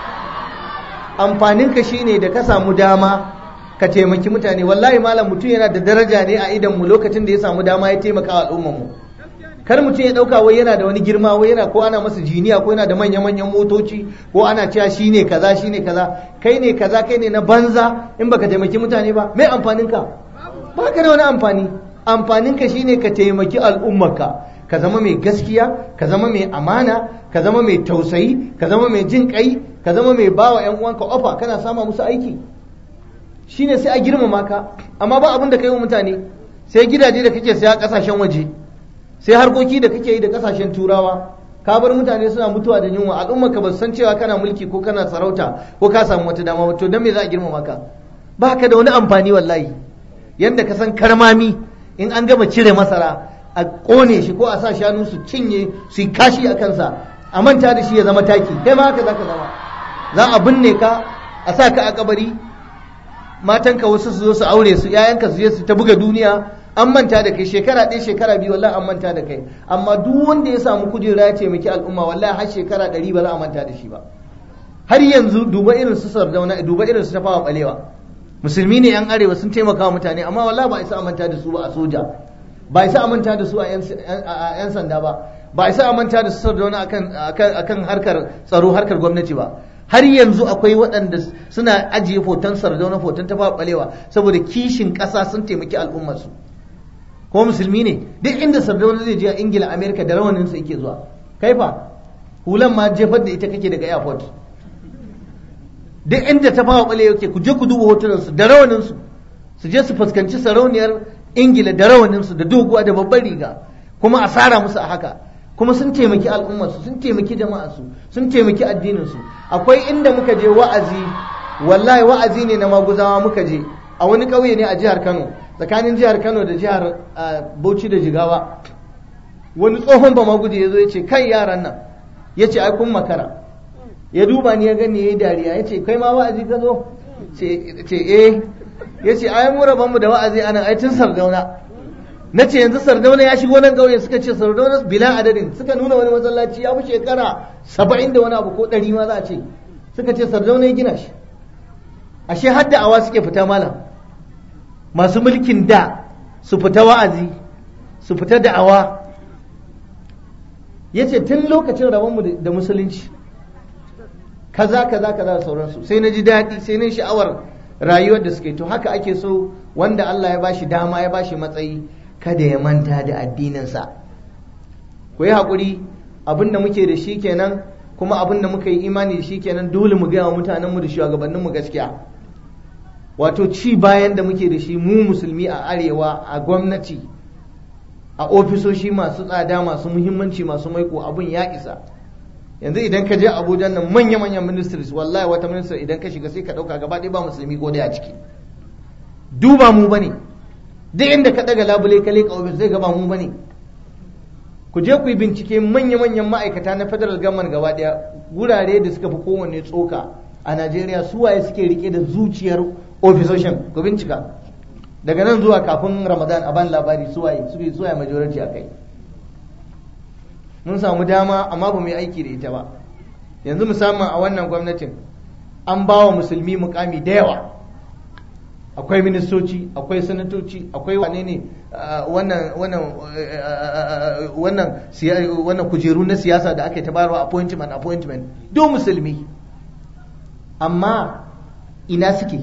Amfanin ka shine da ka samu dama ka taimaki mutane. Wallahi malam, mutum yana da daraja ne a idan mu lokacin da ya samu dama ya taimaka wa al'ummar mu. Kar mutum ya dauka wai yana da wani girma, wai yana ko ana masa jiniya, ko yana da manya manyan motoci, ko ana cewa shine kaza shine kaza. Kai ne kaza, kai ne na banza in baka taimaki mutane ba. Me amfanin ka? Ba ka da wani amfani. Amfanin ka shine ka taimaki al'ummarka, ka zama mai gaskiya, ka zama mai amana, ka zama mai tausayi, ka zama mai jin kai, ka zama mai bawa ƴan uwanka ofa, kana sama musu aiki. Shine sai a girmama ka. Amma ba abin da kai wa mutane, sai gidaje da kake saya kasashen waje, sai harkoki da kake yi da kasashen turawa. Ka bar mutane suna mutuwa da yunwa, al'ummarka ba su san cewa kana mulki ko kana sarauta ko ka samu wata dama ba. To dan me za a girmama ka? Ba ka da wani amfani wallahi. Yanda ka san karmami in an gama cire masara a kone shi ko a sa shanu su cinye su yi kashi a kansa, a manta da shi ya zama taki, kai ma haka za ka zama. Za a binne ka, a sa ka a kabari, matanka wasu su zo su aure su, yayanka su je su ta buga duniya, an manta da kai. Shekara ɗaya shekara biyu wallahi an manta da kai. Amma duk wanda ya samu kujera ya taimaki al'umma, wallahi har shekara ɗari ba za a manta da shi ba. Har yanzu duba irin su Sardauna, duba irin su Tafawa Balewa, musulmi ne yan arewa, sun taimaka wa mutane, amma wallahi ba isa a manta da su ba a soja, ba isa a manta da su a yan sanda ba, ba isa a manta da su Sardauna akan akan harkar tsaro, harkar gwamnati ba. Har yanzu akwai waɗanda suna ajiye foton Sardauna, foton Tafawa Balewa, saboda kishin ƙasa, sun taimaki al'ummarsu. Kuma musulmi ne. Duk inda Sardauna zai je a Ingila, Amerika, da rawaninsa yake zuwa. Kai fa hulan ma jefar da ita kake daga airport. Duk inda Tafawa Balewa yake, ku je ku duba hotunansu da rawaninsu, su je su fuskanci sarauniyar ingila da rawaninsu da doguwa da babbar riga kuma a sara musu a haka, kuma sun taimaki al'ummarsu, sun taimaki jama'arsu, sun taimaki addininsu. Akwai inda muka je wa'azi, wallahi wa'azi ne na maguzawa muka je a wani ƙauye ne a jihar Kano, tsakanin jihar Kano da jihar Bauchi da Jigawa. Wani tsohon ba maguje ya zo ya ce kai yaran nan, ya ce ai kun makara. Ya duba ni ya gani ya yi dariya, ya ce kai ma wa'azi ka zo? Ce eh. Ya ce ai mu rabanmu da wa'azi anan ai tun Sardauna. Na ce yanzu Sardauna ya shigo nan ƙauye, suka ce Sardauna bila adadin, suka nuna wani masallaci ya fi shekara saba'in da wani abu ko ɗari ma za a ce, suka ce Sardauna ya gina shi. Ashe har da'awa suke fita malam, masu mulkin da su fita wa'azi, su fita da'awa. Ya ce tun lokacin rabonmu da musulunci kaza kaza kaza da sauransu, sai na ji daɗi, sai na sha'awar rayuwar da suke. To haka ake so wanda Allah ya bashi dama, ya bashi matsayi, kada ya manta da addininsa. Ku yi haƙuri, abin da muke da shi kenan, kuma abin da muka yi imani da shi kenan, dole mu gaya wa mutanenmu da shugabanninmu gaskiya. Wato ci bayan da muke da shi mu musulmi a arewa, a gwamnati, a ofisoshi masu tsada, masu muhimmanci, masu maiko, abin ya isa. Yanzu idan ka je Abuja nan manya-manyan ministries, wallahi wata minister idan ka shiga sai ka ɗauka gaba ɗaya ba musulmi ko dai a ciki. Duba mu bane, duk inda ka ɗaga labule ka leƙa ofis zai gaba mu bane. Ku je ku yi bincike manya-manyan ma'aikata na federal government gaba ɗaya, wurare da suka fi kowanne tsoka a Najeriya, su waye suke rike da zuciyar ofisoshin, ku bincika. Daga nan zuwa kafin Ramadan a ban labari su waye, su waye majority a kai. Mun samu dama amma ba mu yi aiki da ita ba. Yanzu musamman a wannan gwamnatin an ba wa musulmi mukami da yawa. Akwai ministoci, akwai sanatoci, akwai wane ne wannan wannan wannan wannan kujeru na siyasa da ake tabarwa appointment appointment do musulmi. Amma ina suke?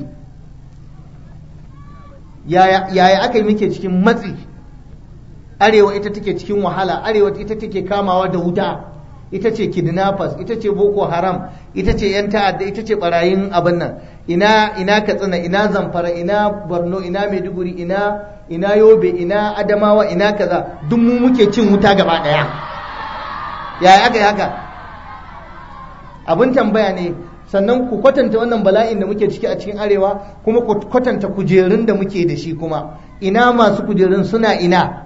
Yaya yaya aka yi muke cikin matsi? Arewa ita take cikin wahala, arewa ita take kamawa da wuta, ita ce kidnappers, ita ce boko haram, ita ce yan ta'adda, ita ce barayin abin nan. Ina ina Katsina, ina Zamfara, ina Borno, ina Maiduguri, ina ina Yobe, ina Adamawa, ina kaza, duk mu muke cin wuta gaba daya. Yaya aka yi haka? Abin tambaya ne. Sannan ku kwatanta wannan bala'in da muke ciki a cikin arewa, kuma ku kwatanta kujerun da muke da shi kuma. Ina masu kujerun suna ina?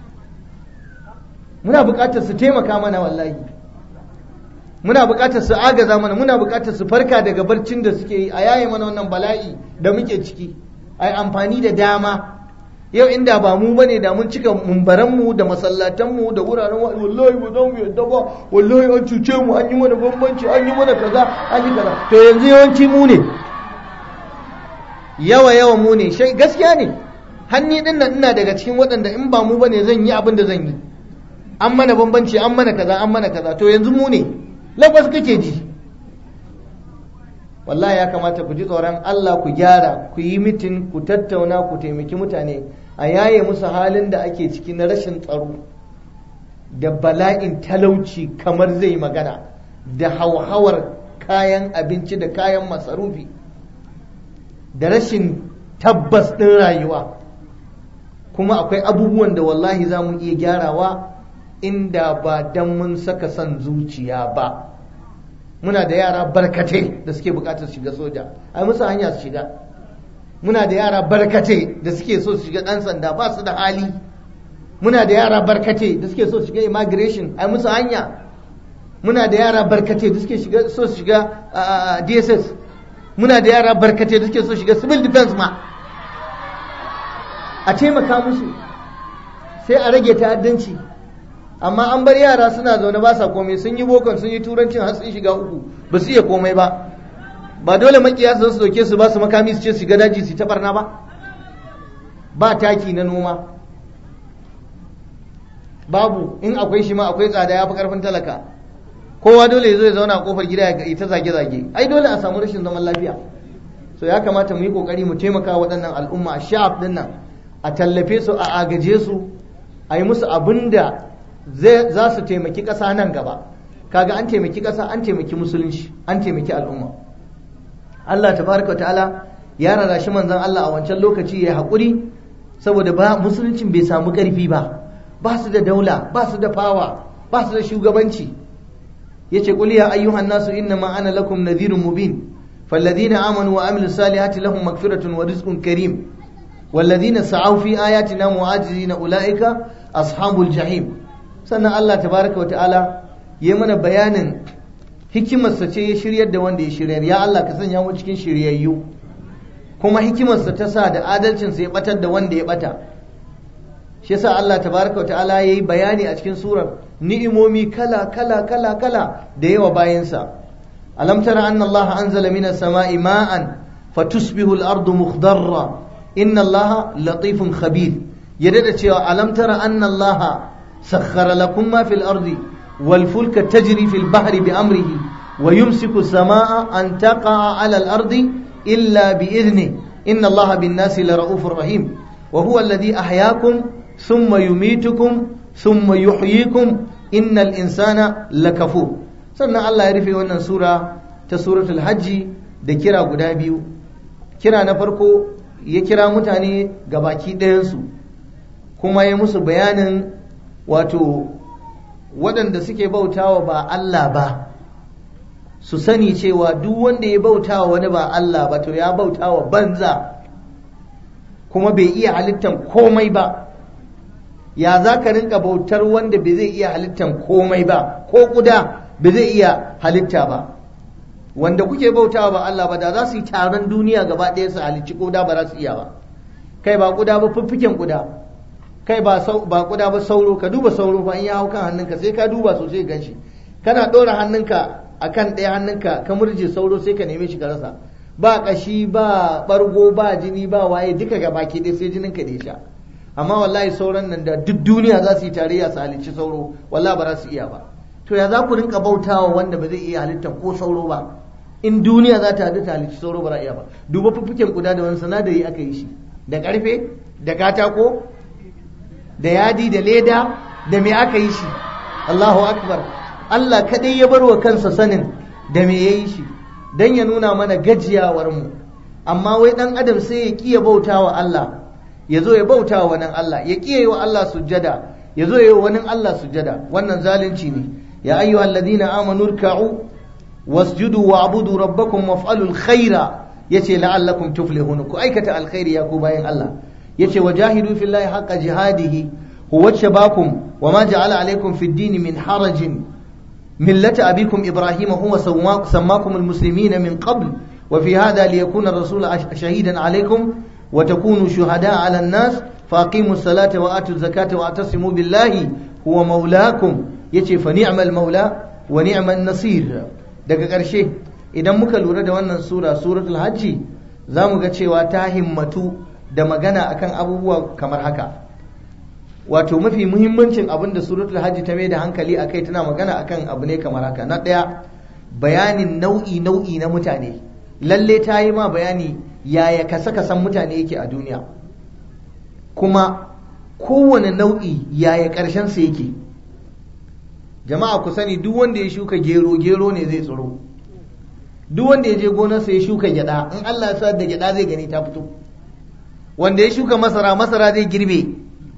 Muna buƙatar su taimaka mana wallahi. Muna buƙatar su agaza mana, muna buƙatar su farka daga barcin da suke yi, a yaye mana wannan bala'i da muke ciki. Ai amfani da dama. Yau inda ba mu bane da mun cika mumbaranmu da masallatanmu da wuraren wa'azi, wallahi ba za mu yadda ba, wallahi an cuce mu, an yi mana bambanci, an yi mana kaza, an yi kaza. To yanzu yawanci mu ne. Yawa yawa mu ne. Shai gaskiya ne. Hanni din nan ina daga cikin waɗanda in ba mu bane zan yi abin da zan yi. An mana bambanci, an mana kaza, an mana kaza. To yanzu mu ne. Lagos kake ji. Wallahi ya kamata ku ji tsoron Allah, ku gyara, ku yi mitin, ku tattauna, ku taimaki mutane, a yaye musu halin da ake ciki na rashin tsaro da bala'in talauci kamar zai magana, da hauhawar kayan abinci da kayan masarufi, da rashin tabbas ɗin rayuwa. Kuma akwai abubuwan da wallahi za mu iya gyarawa inda ba dan mun saka son zuciya ba. Muna da yara barkatai da suke bukatar su shiga soja, ai musu hanya su shiga. Muna da yara barkatai da suke so su shiga ɗan sanda, ba su da hali. Muna da yara barkatai da suke so su shiga immigration, ai musu hanya. Muna da yara barkatai da suke shiga so su shiga D S S. Muna da yara barkatai da suke so su shiga civil defense ma. A taimaka musu sai a rage ta'addanci. Amma an bar yara suna zaune ba sa komai, sun yi bokon, sun yi turancin, har sun shiga uku, ba su iya komai ba. Ba dole makiya su su dauke su ba su makami su ce su ga daji su ta barna ba. Ba taki na noma, babu, in akwai shi ma akwai tsada, ya fi karfin talaka. Kowa dole ya zo ya zauna a kofar gida ya ta zage-zage. Ai dole a samu rashin zaman lafiya. So ya kamata mu yi kokari mu taimaka waɗannan al'umma, sha'ab din nan, a tallafe su, a agaje su, a yi musu abin da za su taimaki ƙasa nan gaba. Kaga an taimaki ƙasa, an taimaki musulunci, an taimaki al'umma. Allah tabaraka ta'ala ya rarashi manzon Allah a wancan lokaci ya haƙuri saboda ba musuluncin bai samu ƙarfi ba, ba su da daula, ba su da fawa, ba su da shugabanci. yace qul ya ayyuhan nasu innama ana lakum nadhirun mubin falladhina amanu wa amilus salihati lahum maghfiratun wa rizqun karim walladhina sa'aw fi ayatina mu'ajizina ulaika ashabul jahim. sannan Allah tabaraka wa ta'ala yayi mana bayanin hikimarsa ce ya shiryar da wanda ya shiryar. Ya Allah ka sanya mu cikin shiryayyu, kuma hikimarsa ta sa da adalcinsa ya batar da wanda ya bata. shi yasa Allah tabaraka wa ta'ala yayi bayani a cikin surar ni'imomi kala kala kala kala da yawa bayansa. alam tara anna Allah anzala minas sama'i ma'an fatusbihu al-ardu mukhdarra inna Allah latifun khabir. yadda da cewa alam tara anna Allah sakhkhara lakum ma fil ardi wal fulka tajri fil bahri bi amrihi wa yumsiku as-samaa'a an taqa'a 'ala al-ardi illa bi idhnihi inna Allah bin nasi lara'ufur rahim wa huwa alladhi ahyaakum ثم يميتكم ثم يحييكم إن الإنسان لكفور. sannan Allah ya rufe wannan sura ta suratul hajji da kira guda biyu. Kira na farko ya kira mutane ga baki ɗayansu, kuma ya musu bayanin wato waɗanda suke bautawa ba Allah ba su sani cewa duk wanda ya bautawa wani ba Allah ba to ya bautawa banza, kuma bai iya halittan komai ba. ya za ka rinka bautar wanda bai zai iya halittan komai ba, ko kuda bai zai iya halitta ba. wanda kuke bautawa ba Allah ba, da za su yi taron duniya gaba ɗaya su halicci kuda ba za su iya ba. kai ba kuda ba fiffiken kuda, kai ba ba kuda ba sauro. ka duba sauro fa in ya hau kan hannunka sai ka duba sosai gan shi. kana ɗora hannunka akan ɗaya hannunka ka murje sauro sai ka neme shi ka rasa. ba kashi ba bargo ba jini ba waye, duka gaba ke ɗaya sai jininka da ya sha. amma wallahi sauran nan da duk duniya za su yi tarayya su halicci sauro, wallahi ba za su iya ba. to ya za ku rinka bautawa wanda ba zai iya halittar ko sauro ba? in duniya za ta haɗu ta halicci sauro ba za iya ba. duba fuffuken kuda da wani sinadari aka yi shi, da ƙarfe da katako da yadi da leda da me aka yi shi? Allahu akbar. Allah kadai ya bar wa kansa sanin da me ya yi shi, dan ya nuna mana gajiyawar mu. amma wai dan adam sai ya kiya bautawa Allah, ya zo ya bauta wa wani Allah, ya ƙiye wa Allah sujjada, ya zo ya yi wa wani Allah sujjada. wannan zalunci ne. ya ayyuhal ladina amanu ruk'u wasjudu wa'budu rabbakum waf'alul khaira, yace la'allakum tuflihun. ku aikata alkhairi ya ku bayan Allah. yace wajahidu fillahi haqqa jihadihi huwa shabakum wama ja'ala alaykum fid din min harajin millata abikum ibrahima huwa sammakum almuslimina min qabl wa fi hadha liyakuna ar-rasulu shahidan alaykum وتكونوا شهداء على الناس فاقيموا الصلاة وآتوا الزكاة واعتصموا بالله هو مولاكم. yace fa ni'mal maula wa ni'mal nasir. daga ƙarshe idan muka lura da wannan sura suratul hajji zamu ga cewa ta himmatu da magana akan abubuwa kamar haka. wato mafi muhimmancin abin da suratul hajji ta mai da hankali akai tana magana akan abu ne kamar haka. na ɗaya, bayanin nau'i nau'i na mutane. lalle ta yi ma bayani yaya kasa-kasan mutane yake a duniya, kuma kowane nau'i yaya ƙarshensa yake. jama'a ku sani duk wanda ya shuka gero, gero ne zai tsiro. duk wanda ya je gonarsa ya shuka gyada, in Allah ya sa da gyada zai gani ta fito. wanda ya shuka masara, masara zai girbe.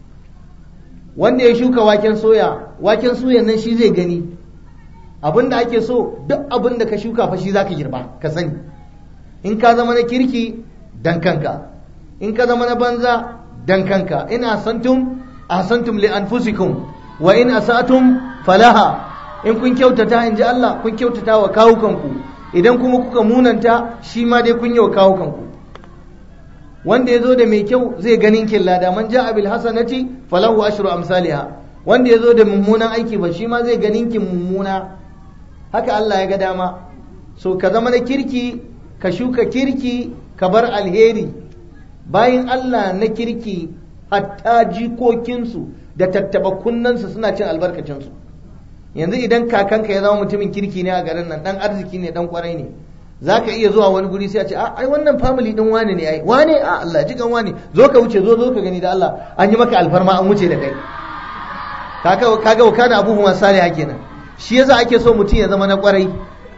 wanda ya shuka waken soya, waken soyan nan shi zai gani. abinda ake so duk abinda ka shuka fa shi zaka girba, ka sani. in ka zama na kirki dan kanka, in ka zama na banza dan kanka. in asantum asantum li anfusikum wa in asatum falaha. in kun kyautata in ji Allah, kun kyautata wa kawukanku. idan kuma kuka munanta, shi ma dai kun yi wa kawukanku. wanda ya zo da mai kyau zai ganin kin lada. man ja'a bil hasanati falahu ashru amsalha. wanda ya zo da mummunan aiki ba, shi ma zai ganin kin mummuna. haka Allah ya ga dama. so ka zama na kirki, ka shuka kirki, ka bar alheri. bayan Allah na kirki hatta jikokinsu da tattaba kunnansu suna cin albarkacinsu. yanzu idan kakanka ya zama mutumin kirki ne a garin nan, dan arziki ne, dan kwarai ne, zaka iya zuwa wani guri sai a ce a ai wannan family din wane ne, ai wane a Allah ji kan wane, zo ka wuce, zo zo ka gani da Allah an yi maka alfarma an wuce da kai. kaga kaga kana abubuwan saliha kenan. shi yasa ake so mutum ya zama na kwarai.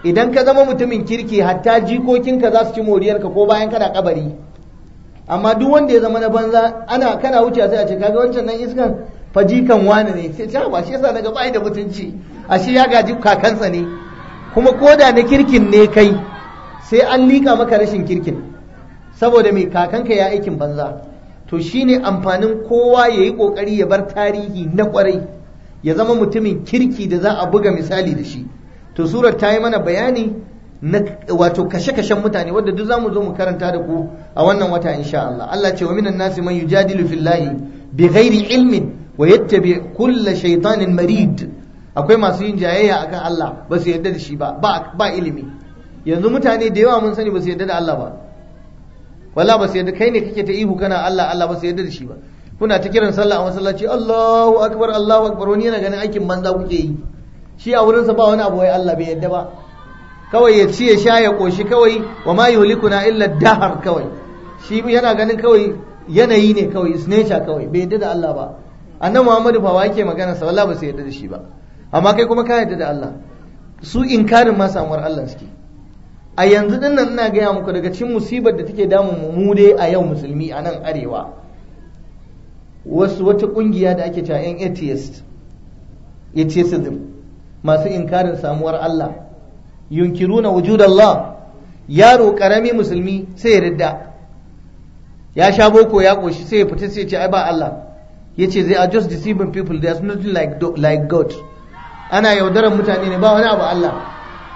idan ka zama mutumin kirki hatta jikokinka za su ci moriyarka ko bayan kana kabari. Amma duk wanda ya zama na banza ana kana wuce sai a ce kaga wancan nan iskan fajikan wani ne, sai ta ba shi yasa daga bai da mutunci, ashe ya gaji kakansa ne. Kuma koda na kirkin ne kai sai an liƙa maka rashin kirkin, saboda mai kakanka ya aikin banza. To shine amfanin kowa ya yi ƙoƙari ya bar tarihi na ƙwarai, ya zama mutumin kirki da za a buga misali da shi. To surar ta yi mana bayani na wato kashe-kashen mutane wadda duk za mu zo mu karanta da ku a wannan wata insha Allah. Allah ce wa minan nasi man yujadilu fillahi bi ghairi ilmin wa yattabi kulla shaytanin marid. Akwai masu yin jayayya akan Allah ba su yarda da shi ba ba ilimi. Yanzu mutane da yawa mun sani ba su yarda da Allah ba, wala ba su yarda. Kai ne kake ta ihu kana Allah Allah, ba su yarda da shi ba. Kuna ta kiran sallah a masallaci Allahu akbar Allahu akbar, wani yana ganin aikin banza kuke yi. Shi a wurinsa ba wani abu wai Allah bai yarda ba, kawai ya ci ya sha ya koshi kawai, wa ma yuhlikuna illa dahar kawai. Shi yana ganin kawai yanayi ne kawai, is nature kawai, bai yarda da Allah ba. Annabi Muhammadu fa wa yake magana sa, wallahi ba su yarda da shi ba. Amma kai kuma ka yarda da Allah. Su inkarin ma samuwar Allah suke. A yanzu din nan ina gaya muku daga cikin musibar da take damun mu dai a yau musulmi a nan arewa, wasu wata kungiya da ake cewa yan atheist, atheism, masu inkarin samuwar Allah, yunkiruna wujudallah. Yaro karami musulmi sai ya ridda, ya sha boko ya koshi sai ya fita sai ya ce ai ba Allah. Yace they are just deceiving people, there's nothing like like God. Ana yaudarar mutane ne, ba wani abu Allah.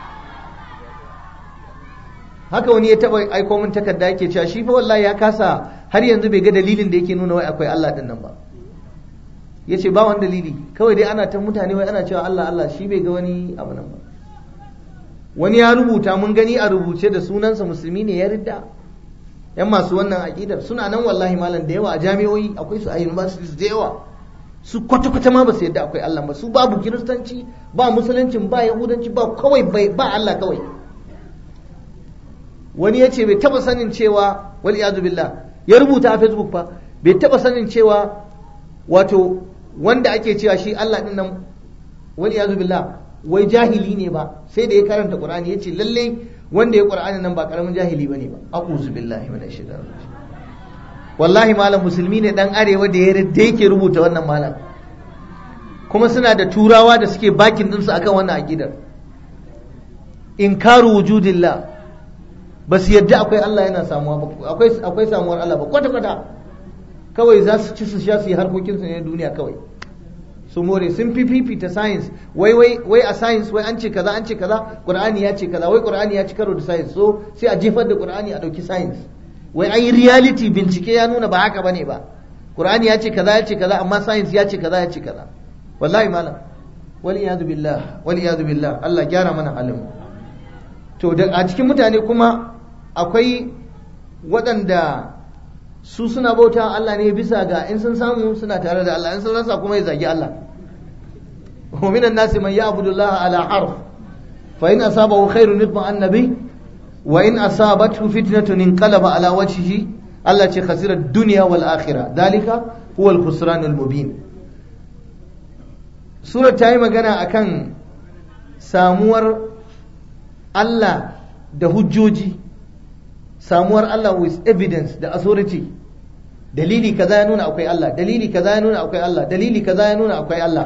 Haka wani ya taba aiko min takarda yake cewa shi fa wallahi ya kasa har yanzu bai ga dalilin da yake nuna wai akwai Allah din nan ba. Yace ba wani dalili, kawai dai ana ta mutane wai ana cewa Allah Allah, shi bai ga wani abu nan ba. Wani ya rubuta, mun gani a rubuce da sunansa musulmi ne ya ridda. Yan masu wannan aqidar suna nan wallahi malam da yawa a jami'o'i, akwai su a universities da yawa. Su kwata-kwata ma ba su yadda akwai Allah ba, su babu kiristanci ba musuluncin ba yahudanci ba, kawai ba Allah kawai. Wani ya ce bai taba sanin cewa wal iyadu billah, ya rubuta a Facebook fa, bai taba sanin cewa wato wanda ake cewa shi Allah din nan wal iyadu billah wai jahili ne ba, sai da ya karanta Qur'ani yace lalle wanda ya Qur'ani nan ba karamin jahili bane ba. A'udhu billahi minash shaitanir rajim. Wallahi malam musulmi ne dan arewa da ya da yake rubuta wannan malam, kuma suna da turawa da suke bakin dinsu akan wannan aqidar. Inkaru wujudillah, ba su yadda akwai Allah yana samuwa ba, akwai akwai samuwar Allah ba kwata kwata. Kawai za su ci su sha su yi harkokin su ne duniya kawai su more. Sun fifita science, wai wai wai a science wai an ce kaza an ce kaza, Qur'ani ya ce kaza, wai Qur'ani ya ci karo da science, so sai a jefar da Qur'ani a dauki science. Wai ai reality bincike ya nuna ba haka bane ba, Qur'ani ya ce kaza ya ce kaza, amma science ya ce kaza ya ce kaza. Wallahi malam, wal iyadu billah wal iyadu billah, Allah gyara mana halin. To da a cikin mutane kuma akwai waɗanda su suna bauta Allah ne bisa ga in sun samu suna tare da Allah, in sun rasa kuma ya zagi Allah. Wa minan nasi man ya'budu Allah ala harf, fa in asabahu khairun yutma annabi wa in asabathu fitnatun inqalaba ala wajhihi. Allah ce khasira dunya wal akhirah, dalika huwa al khusran al mubin. Sura ta yi magana akan samuwar Allah da hujjoji, samuwar Allah with evidence da authority. Dalili kaza ya nuna akwai Allah, dalili kaza ya nuna akwai Allah, dalili kaza ya nuna akwai Allah.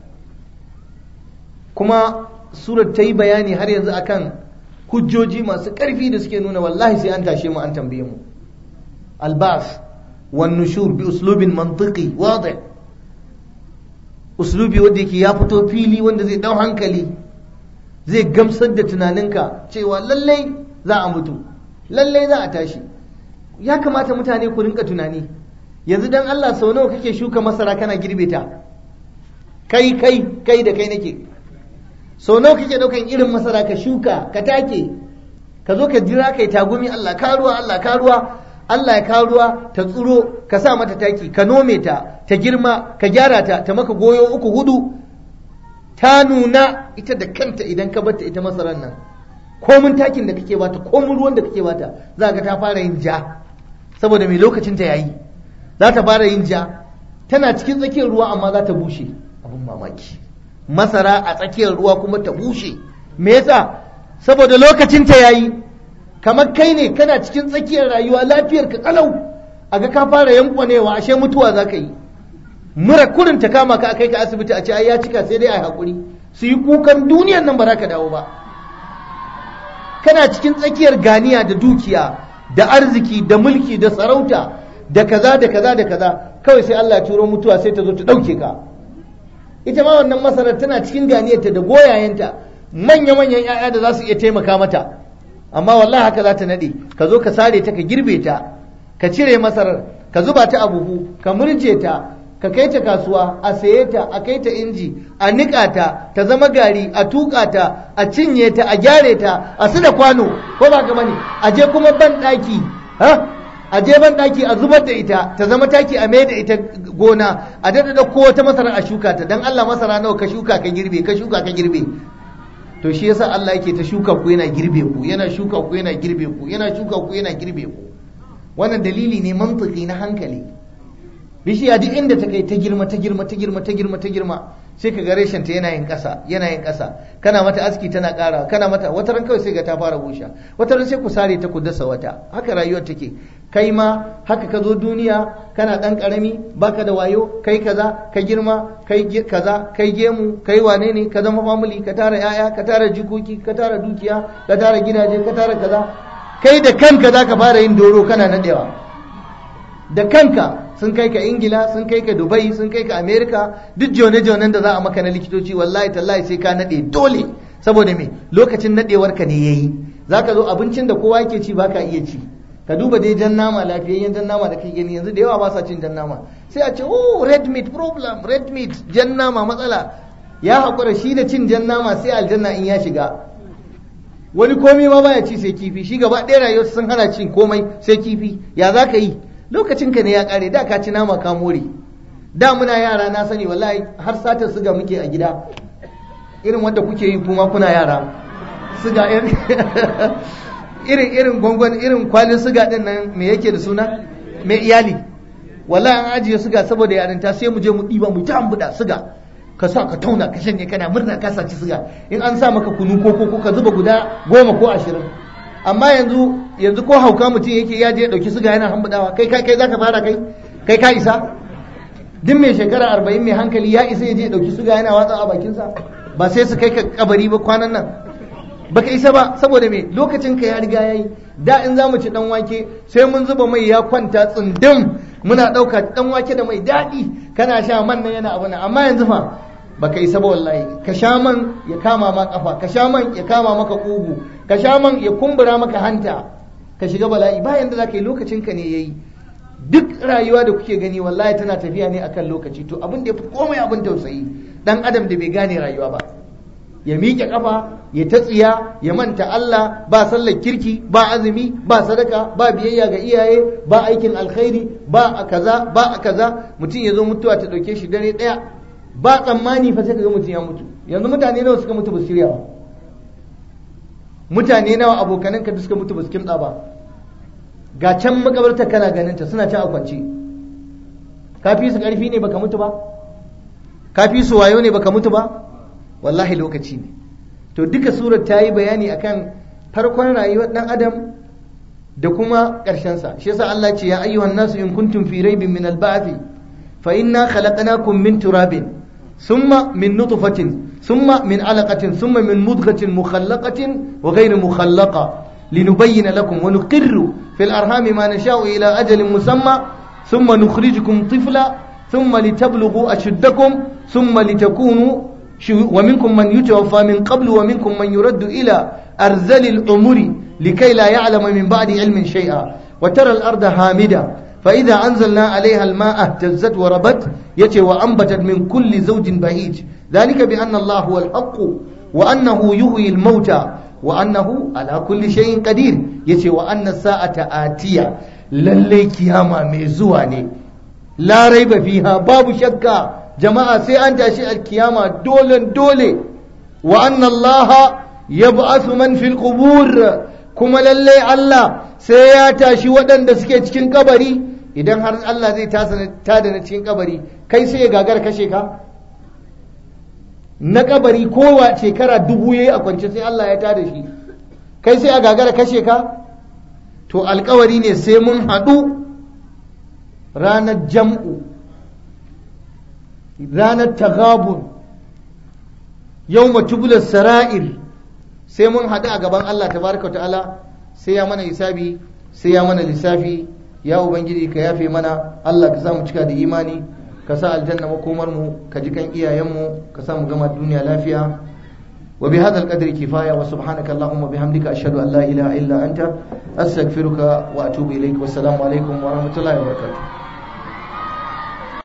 Kuma surar ta yi bayani har yanzu akan hujjoji masu ƙarfi da suke nuna wallahi sai an tashe mu an tambaye mu. Albas wan nushur bi uslubin mantiqi wadi', uslubi wanda yake ya fito fili, wanda zai dau hankali, zai gamsar da tunaninka cewa lallai za a mutu, lallai za a tashi. Ya kamata mutane ku rinka tunani. Yanzu dan Allah sau nawa kake shuka masara kana girbe ta? Kai kai kai da kai nake. Sau nawa kake daukan irin masara ka shuka, ka take, ka zo ka jira kai tagumi, Allah ka ruwa, Allah ka ruwa, Allah ya ka ruwa, ta tsuro, ka sa mata taki, ka nome ta, ta girma, ka gyara ta, ta maka goyo uku hudu, ta nuna ita da kanta. Idan ka batta ita masarar nan, komin takin da kake bata, komin ruwan da kake bata, za ka ta fara yin ja, saboda mai lokacin ta yayi, za ta fara yin ja. Tana cikin tsakiyar ruwa amma za ta bushe. Abun mamaki, masara a tsakiyar ruwa kuma ta bushe. Me yasa? saboda lokacin ta yayi. Kamar kai ne kana cikin tsakiyar rayuwa lafiyar ka kalau, aga ka fara yankwanewa ashe mutuwa za ka yi. Mura kurin ta kama ka kai ka asibiti a ce ai ya cika sai dai ai hakuri, su yi kukan duniyar nan ba za ka dawo ba. Kana cikin tsakiyar ganiya da dukiya da arziki da mulki da sarauta da kaza da kaza da kaza, kawai sai Allah ya turo mutuwa sai ta zo ta ɗauke ka. Ita ma wannan masarar tana cikin ganiyarta da goyayenta, manya-manyan 'ya'ya da za su iya taimaka mata, amma wallahi haka za ta naɗe. Ka zo ka sare ta, ka girbe ta, ka cire masarar, ka zuba ta a buhu, ka murje ta, ka kai ta kasuwa, a saye ta, a kai ta inji, a niƙa ta, ta zama gari, a tuƙa ta, a cinye ta, a gyare ta, a su da kwano, ko ba gaba ne, a je kuma ban ɗaki, ha? A je ban ɗaki a zubar da ita, ta zama taki, a mai da ita gona, a daɗa ɗauko wata masara a shuka ta, dan Allah masara nawa ka shuka ka girbe, ka shuka ka girbe. To shi yasa Allah yake ta shuka ku yana girbe ku, yana shuka ku yana girbe ku, yana shuka ku yana girbe ku. Wannan dalili ne mantiki na hankali. Bishiya duk inda ta kai ta girma ta girma ta girma ta girma ta girma, sai ka ga reshen ta yana yin ƙasa yana yin ƙasa, kana mata aski tana ƙara, kana mata wata ran kawai sai ga ta fara busha, wata ran sai ku sare ta ku dasa wata. Haka rayuwar take. Kai ma haka ka zo duniya kana ɗan ƙarami, baka da wayo, kai kaza, ka girma, kai kaza, kai gemu, kai wane ne, ka zama family, ka tara 'ya'ya, ka tara jikoki, ka tara dukiya, ka tara gidaje, ka tara kaza. Kai da kanka za ka fara yin doro kana nadewa. Da kanka sun kai ka Ingila, sun kai ka Dubai, sun kai ka Amerika, duk jone-jonen da za a maka na likitoci wallahi tallahi sai ka nade dole. Saboda me? Lokacin nadewarka ne yayi. Zaka zo abincin da kowa yake ci baka iya ci. Ka duba dai jan nama, lafiyayyen jan nama da kai gani yanzu da yawa ba sa cin jan nama. Sai a ce oh red meat problem, red meat, jan nama matsala. Ya haƙura shi da cin jan nama sai aljanna in ya shiga. Wani komai ma baya ci sai kifi, shi gaba ɗaya rayuwarsa sun hana cin komai sai kifi. Ya za ka yi? Lokacinka ne ya ƙare, da ka ci nama ka more. Da muna yara na sani wallahi har satar siga muke a gida, irin wanda kuke yi kuma kuna yara. Siga irin irin gwangwan irin kwalin siga din nan me yake da suna? Mai iyali. Wallahi an ajiye siga saboda yarinta sai mu je mu ɗiba mu ta ambuda siga. Ka sa ka tauna ka shanye kana murna ka saci siga. In an sa maka kunu ko ko ka zuba guda goma ko ashirin. Amma yanzu yanzu ko hauka mutum yake ya je ya dauki siga yana hambudawa, kai kai kai zaka fara kai kai ka isa? Duk mai shekara arba'in mai hankali ya isa ya je ya dauki siga yana watsa a bakinsa, ba sai su kai ka kabari ba kwanan nan. Baka isa ba, saboda me? Lokacin ka ya riga yayi. Da in zamu ci dan wake sai mun zuba mai ya kwanta tsindim, muna dauka dan wake da mai daɗi, kana sha man nan yana abu nan. Amma yanzu fa baka isa ba wallahi. Ka sha man ya kama ma kafa, ka sha man ya kama maka kugu, ka sha man ya kumbura maka hanta, ka shiga bala'i. Bayan da zaka yi, lokacin ka ne yayi. Duk rayuwa da kuke gani wallahi tana tafiya ne akan lokaci. To abin da ya fi komai abin tausayi, dan adam da bai gane rayuwa ba, ya miƙe kafa, ya ta tsiya, ya manta Allah, ba sallar kirki, ba azumi, ba sadaka, ba biyayya ga iyaye, ba aikin alkhairi, ba a kaza, ba a kaza. Mutum ya zo mutuwa ta ɗauke shi dare ɗaya, ba tsammani fa sai ka ga mutum ya mutu. Yanzu mutane nawa suka mutu ba su shirya ba? Mutane nawa abokanan ka suka mutu ba su kimtsa ba? Ga can makabarta kana ganin ta suna can a kwance. Ka fi su ƙarfi ne baka mutu ba? Ka fi su wayo ne baka mutu ba? Wallahi lokaci ne. To duka surar ta yi bayani akan farkon rayuwar dan adam da kuma ƙarshen sa. Shi yasa Allah ce ya ayyuhan nasu in kuntum fi raibin min al-ba'thi fa inna khalaqnakum min turabin thumma min nutfatin thumma min alaqatin thumma min mudghatin mukhallaqatin wa ghayri mukhallaqa linubayyana lakum wa nuqirru fil arhami ma nasha'u ila ajalin musamma thumma nukhrijukum tifla thumma litablughu ashuddakum thumma litakunu ومنكم من يتوفى من قبل ومنكم من يرد إلى أرذل الأمور لكي لا يعلم من بعد علم شيئا وترى الأرض هامدة فإذا أنزلنا عليها الماء اهتزت وربت يتي وأنبتت من كل زوج بهيج ذلك بأن الله هو الحق وأنه يحيي الموتى وأنه على كل شيء قدير يتي وأن الساعة آتية للي كياما ميزواني لا ريب فيها باب شكا jama'a sai an tashi alkiyama dole dole wa anna Allah yab'athu man fil qubur, kuma lalle Allah sai ya tashi waɗanda suke cikin kabari. Idan har Allah zai tada na cikin kabari, kai sai ya gagara kashe ka? Na kabari kowa shekara dubu yayi a kwance sai Allah ya tada shi, kai sai a gagara kashe ka. To alkawari ne sai mun haɗu ranar jam'u, ranar tagabun, yau matubular sara'ir, sai mun haɗu a gaban Allah tabaraka ta'ala, sai ya mana hisabi, sai ya mana lissafi. Ya Ubangiji ka yafe mana, Allah ka sa mu cika da imani, ka sa aljanna makomar mu, ka ji kan iyayenmu, ka sa mu gama duniya lafiya. Wa bi hadha al-qadri kifaya, wa subhanaka allahumma bihamdika ashhadu an la ilaha illa anta astaghfiruka wa atubu ilaik. Wassalamu alaikum wa rahmatullahi wa barakatuh.